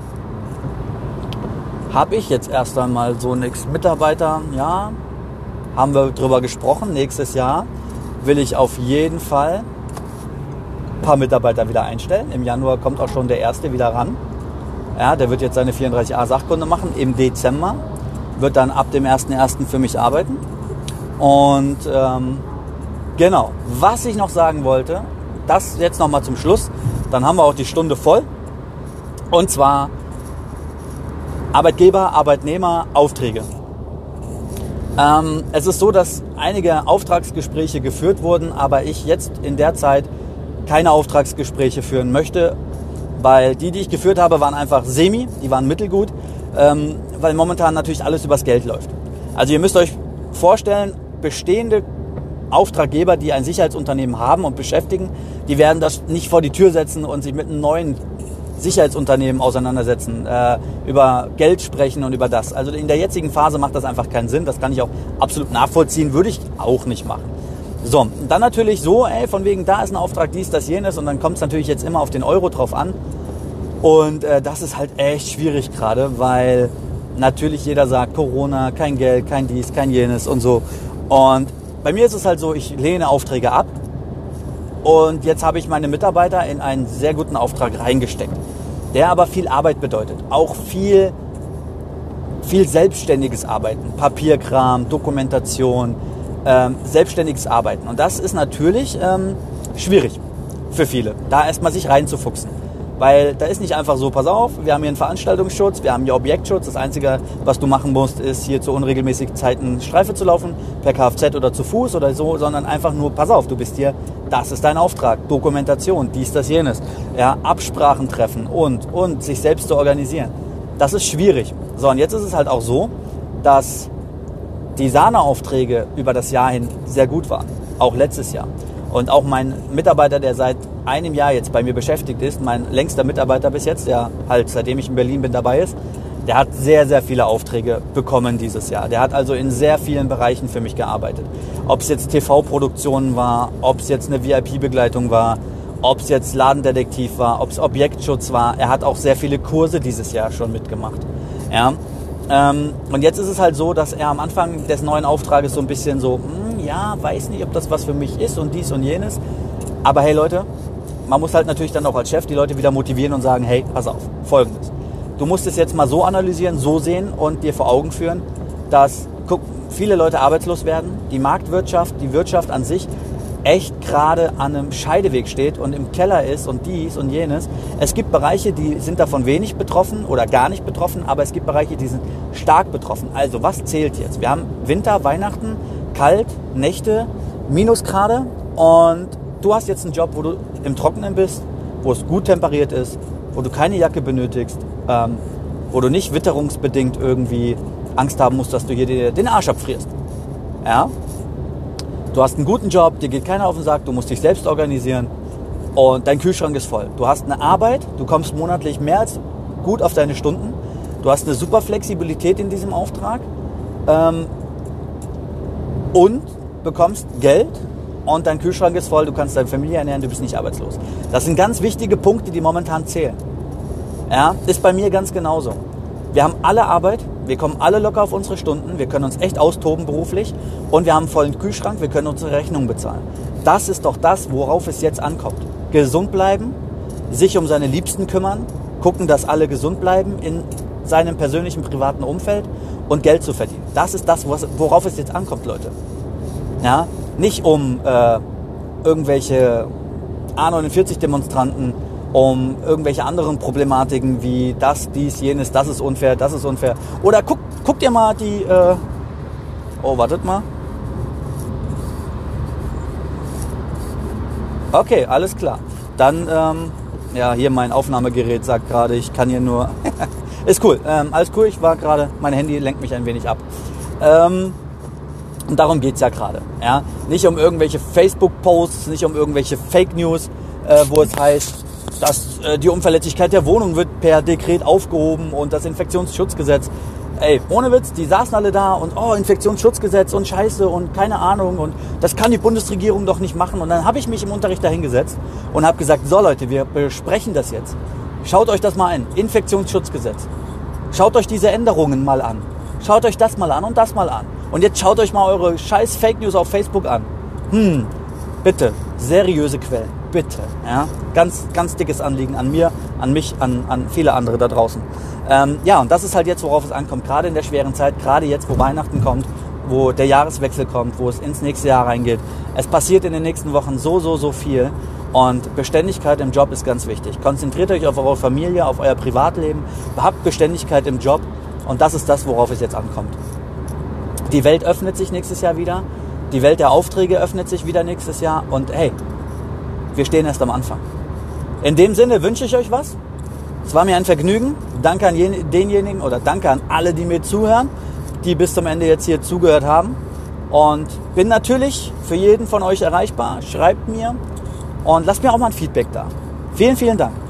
habe ich jetzt erst einmal so nix. Mitarbeiter, ja, haben wir drüber gesprochen. Nächstes Jahr will ich auf jeden Fall ein paar Mitarbeiter wieder einstellen. Im Januar kommt auch schon der erste wieder ran. Ja, der wird jetzt seine vierunddreißig a Sachkunde machen. Im Dezember wird dann ab dem ersten ersten für mich arbeiten. Und ähm, genau, was ich noch sagen wollte, das jetzt nochmal zum Schluss. Dann haben wir auch die Stunde voll. Und zwar Arbeitgeber, Arbeitnehmer, Aufträge. Ähm, es ist so, dass einige Auftragsgespräche geführt wurden, aber ich jetzt in der Zeit keine Auftragsgespräche führen möchte, weil die, die ich geführt habe, waren einfach semi, die waren mittelgut, ähm, weil momentan natürlich alles übers Geld läuft. Also ihr müsst euch vorstellen, bestehende Auftraggeber, die ein Sicherheitsunternehmen haben und beschäftigen, die werden das nicht vor die Tür setzen und sich mit einem neuen Sicherheitsunternehmen auseinandersetzen, äh, über Geld sprechen und über das. Also in der jetzigen Phase macht das einfach keinen Sinn. Das kann ich auch absolut nachvollziehen, würde ich auch nicht machen. So, dann natürlich so, ey, von wegen, da ist ein Auftrag, dies, das, jenes und dann kommt es natürlich jetzt immer auf den Euro drauf an. Und äh, das ist halt echt schwierig gerade, weil natürlich jeder sagt, Corona, kein Geld, kein dies, kein jenes und so. Und bei mir ist es halt so, ich lehne Aufträge ab. Und jetzt habe ich meine Mitarbeiter in einen sehr guten Auftrag reingesteckt, der aber viel Arbeit bedeutet. Auch viel, viel selbstständiges Arbeiten, Papierkram, Dokumentation, ähm, selbstständiges Arbeiten. Und das ist natürlich ähm, schwierig für viele, da erstmal sich reinzufuchsen. Weil da ist nicht einfach so, pass auf, wir haben hier einen Veranstaltungsschutz, wir haben hier Objektschutz. Das Einzige, was du machen musst, ist hier zu unregelmäßigen Zeiten Streife zu laufen, per Kfz oder zu Fuß oder so, sondern einfach nur, pass auf, du bist hier, das ist dein Auftrag, Dokumentation, dies, das, jenes, ja, Absprachen treffen und, und sich selbst zu organisieren. Das ist schwierig. So, und jetzt ist es halt auch so, dass die Sahneaufträge über das Jahr hin sehr gut waren, auch letztes Jahr. Und auch mein Mitarbeiter, der seit einem Jahr jetzt bei mir beschäftigt ist, mein längster Mitarbeiter bis jetzt, der halt seitdem ich in Berlin bin dabei ist, der hat sehr, sehr viele Aufträge bekommen dieses Jahr. Der hat also in sehr vielen Bereichen für mich gearbeitet. Ob es jetzt T V-Produktionen war, ob es jetzt eine V I P-Begleitung war, ob es jetzt Ladendetektiv war, ob es Objektschutz war. Er hat auch sehr viele Kurse dieses Jahr schon mitgemacht. Ja. Ähm, und jetzt ist es halt so, dass er am Anfang des neuen Auftrages so ein bisschen so, hm, ja, weiß nicht, ob das was für mich ist und dies und jenes. Aber hey Leute, man muss halt natürlich dann auch als Chef die Leute wieder motivieren und sagen, hey, pass auf, Folgendes. Du musst es jetzt mal so analysieren, so sehen und dir vor Augen führen, dass guck, viele Leute arbeitslos werden, die Marktwirtschaft, die Wirtschaft an sich echt gerade an einem Scheideweg steht und im Keller ist und dies und jenes. Es gibt Bereiche, die sind davon wenig betroffen oder gar nicht betroffen, aber es gibt Bereiche, die sind stark betroffen. Also was zählt jetzt? Wir haben Winter, Weihnachten, kalt, Nächte, Minusgrade und du hast jetzt einen Job, wo du im Trockenen bist, wo es gut temperiert ist, wo du keine Jacke benötigst, ähm, wo du nicht witterungsbedingt irgendwie Angst haben musst, dass du hier den Arsch abfrierst. Ja? Du hast einen guten Job, dir geht keiner auf den Sack, du musst dich selbst organisieren und dein Kühlschrank ist voll. Du hast eine Arbeit, du kommst monatlich mehr als gut auf deine Stunden, du hast eine super Flexibilität in diesem Auftrag ähm, und bekommst Geld und dein Kühlschrank ist voll, du kannst deine Familie ernähren, du bist nicht arbeitslos. Das sind ganz wichtige Punkte, die momentan zählen. Ja, ist bei mir ganz genauso. Wir haben alle Arbeit, wir kommen alle locker auf unsere Stunden, wir können uns echt austoben beruflich und wir haben einen vollen Kühlschrank, wir können unsere Rechnungen bezahlen. Das ist doch das, worauf es jetzt ankommt. Gesund bleiben, sich um seine Liebsten kümmern, gucken, dass alle gesund bleiben in seinem persönlichen, privaten Umfeld und Geld zu verdienen. Das ist das, worauf es jetzt ankommt, Leute. Ja, nicht um äh, irgendwelche A neunundvierzig-Demonstranten, um irgendwelche anderen Problematiken wie das, dies, jenes, das ist unfair, das ist unfair. Oder guckt, guckt ihr mal die... Äh oh, wartet mal. Okay, alles klar. Dann, ähm, ja, hier mein Aufnahmegerät sagt gerade, ich kann hier nur... Ist cool, ähm, alles cool. Ich war gerade, mein Handy lenkt mich ein wenig ab. Ähm, und darum geht's ja gerade. Ja? Nicht um irgendwelche Facebook-Posts, nicht um irgendwelche Fake News, äh, wo es heißt, dass äh, die Unverletzlichkeit der Wohnung wird per Dekret aufgehoben und das Infektionsschutzgesetz. Ey, ohne Witz, die saßen alle da und oh, Infektionsschutzgesetz und Scheiße und keine Ahnung und das kann die Bundesregierung doch nicht machen. Und dann habe ich mich im Unterricht dahingesetzt und habe gesagt, so Leute, wir besprechen das jetzt. Schaut euch das mal an, Infektionsschutzgesetz. Schaut euch diese Änderungen mal an. Schaut euch das mal an und das mal an. Und jetzt schaut euch mal eure scheiß Fake News auf Facebook an. Hm, bitte, seriöse Quellen, bitte. Ja? Ganz, ganz dickes Anliegen an mir, an mich, an, an viele andere da draußen. Ähm, ja, und das ist halt jetzt, worauf es ankommt, gerade in der schweren Zeit, gerade jetzt, wo Weihnachten kommt, wo der Jahreswechsel kommt, wo es ins nächste Jahr reingeht. Es passiert in den nächsten Wochen so, so, so viel und Beständigkeit im Job ist ganz wichtig. Konzentriert euch auf eure Familie, auf euer Privatleben, habt Beständigkeit im Job und das ist das, worauf es jetzt ankommt. Die Welt öffnet sich nächstes Jahr wieder, die Welt der Aufträge öffnet sich wieder nächstes Jahr und hey, wir stehen erst am Anfang. In dem Sinne wünsche ich euch was. Es war mir ein Vergnügen. Danke an denjenigen oder danke an alle, die mir zuhören, die bis zum Ende jetzt hier zugehört haben. Und bin natürlich für jeden von euch erreichbar. Schreibt mir und lasst mir auch mal ein Feedback da. Vielen, vielen Dank.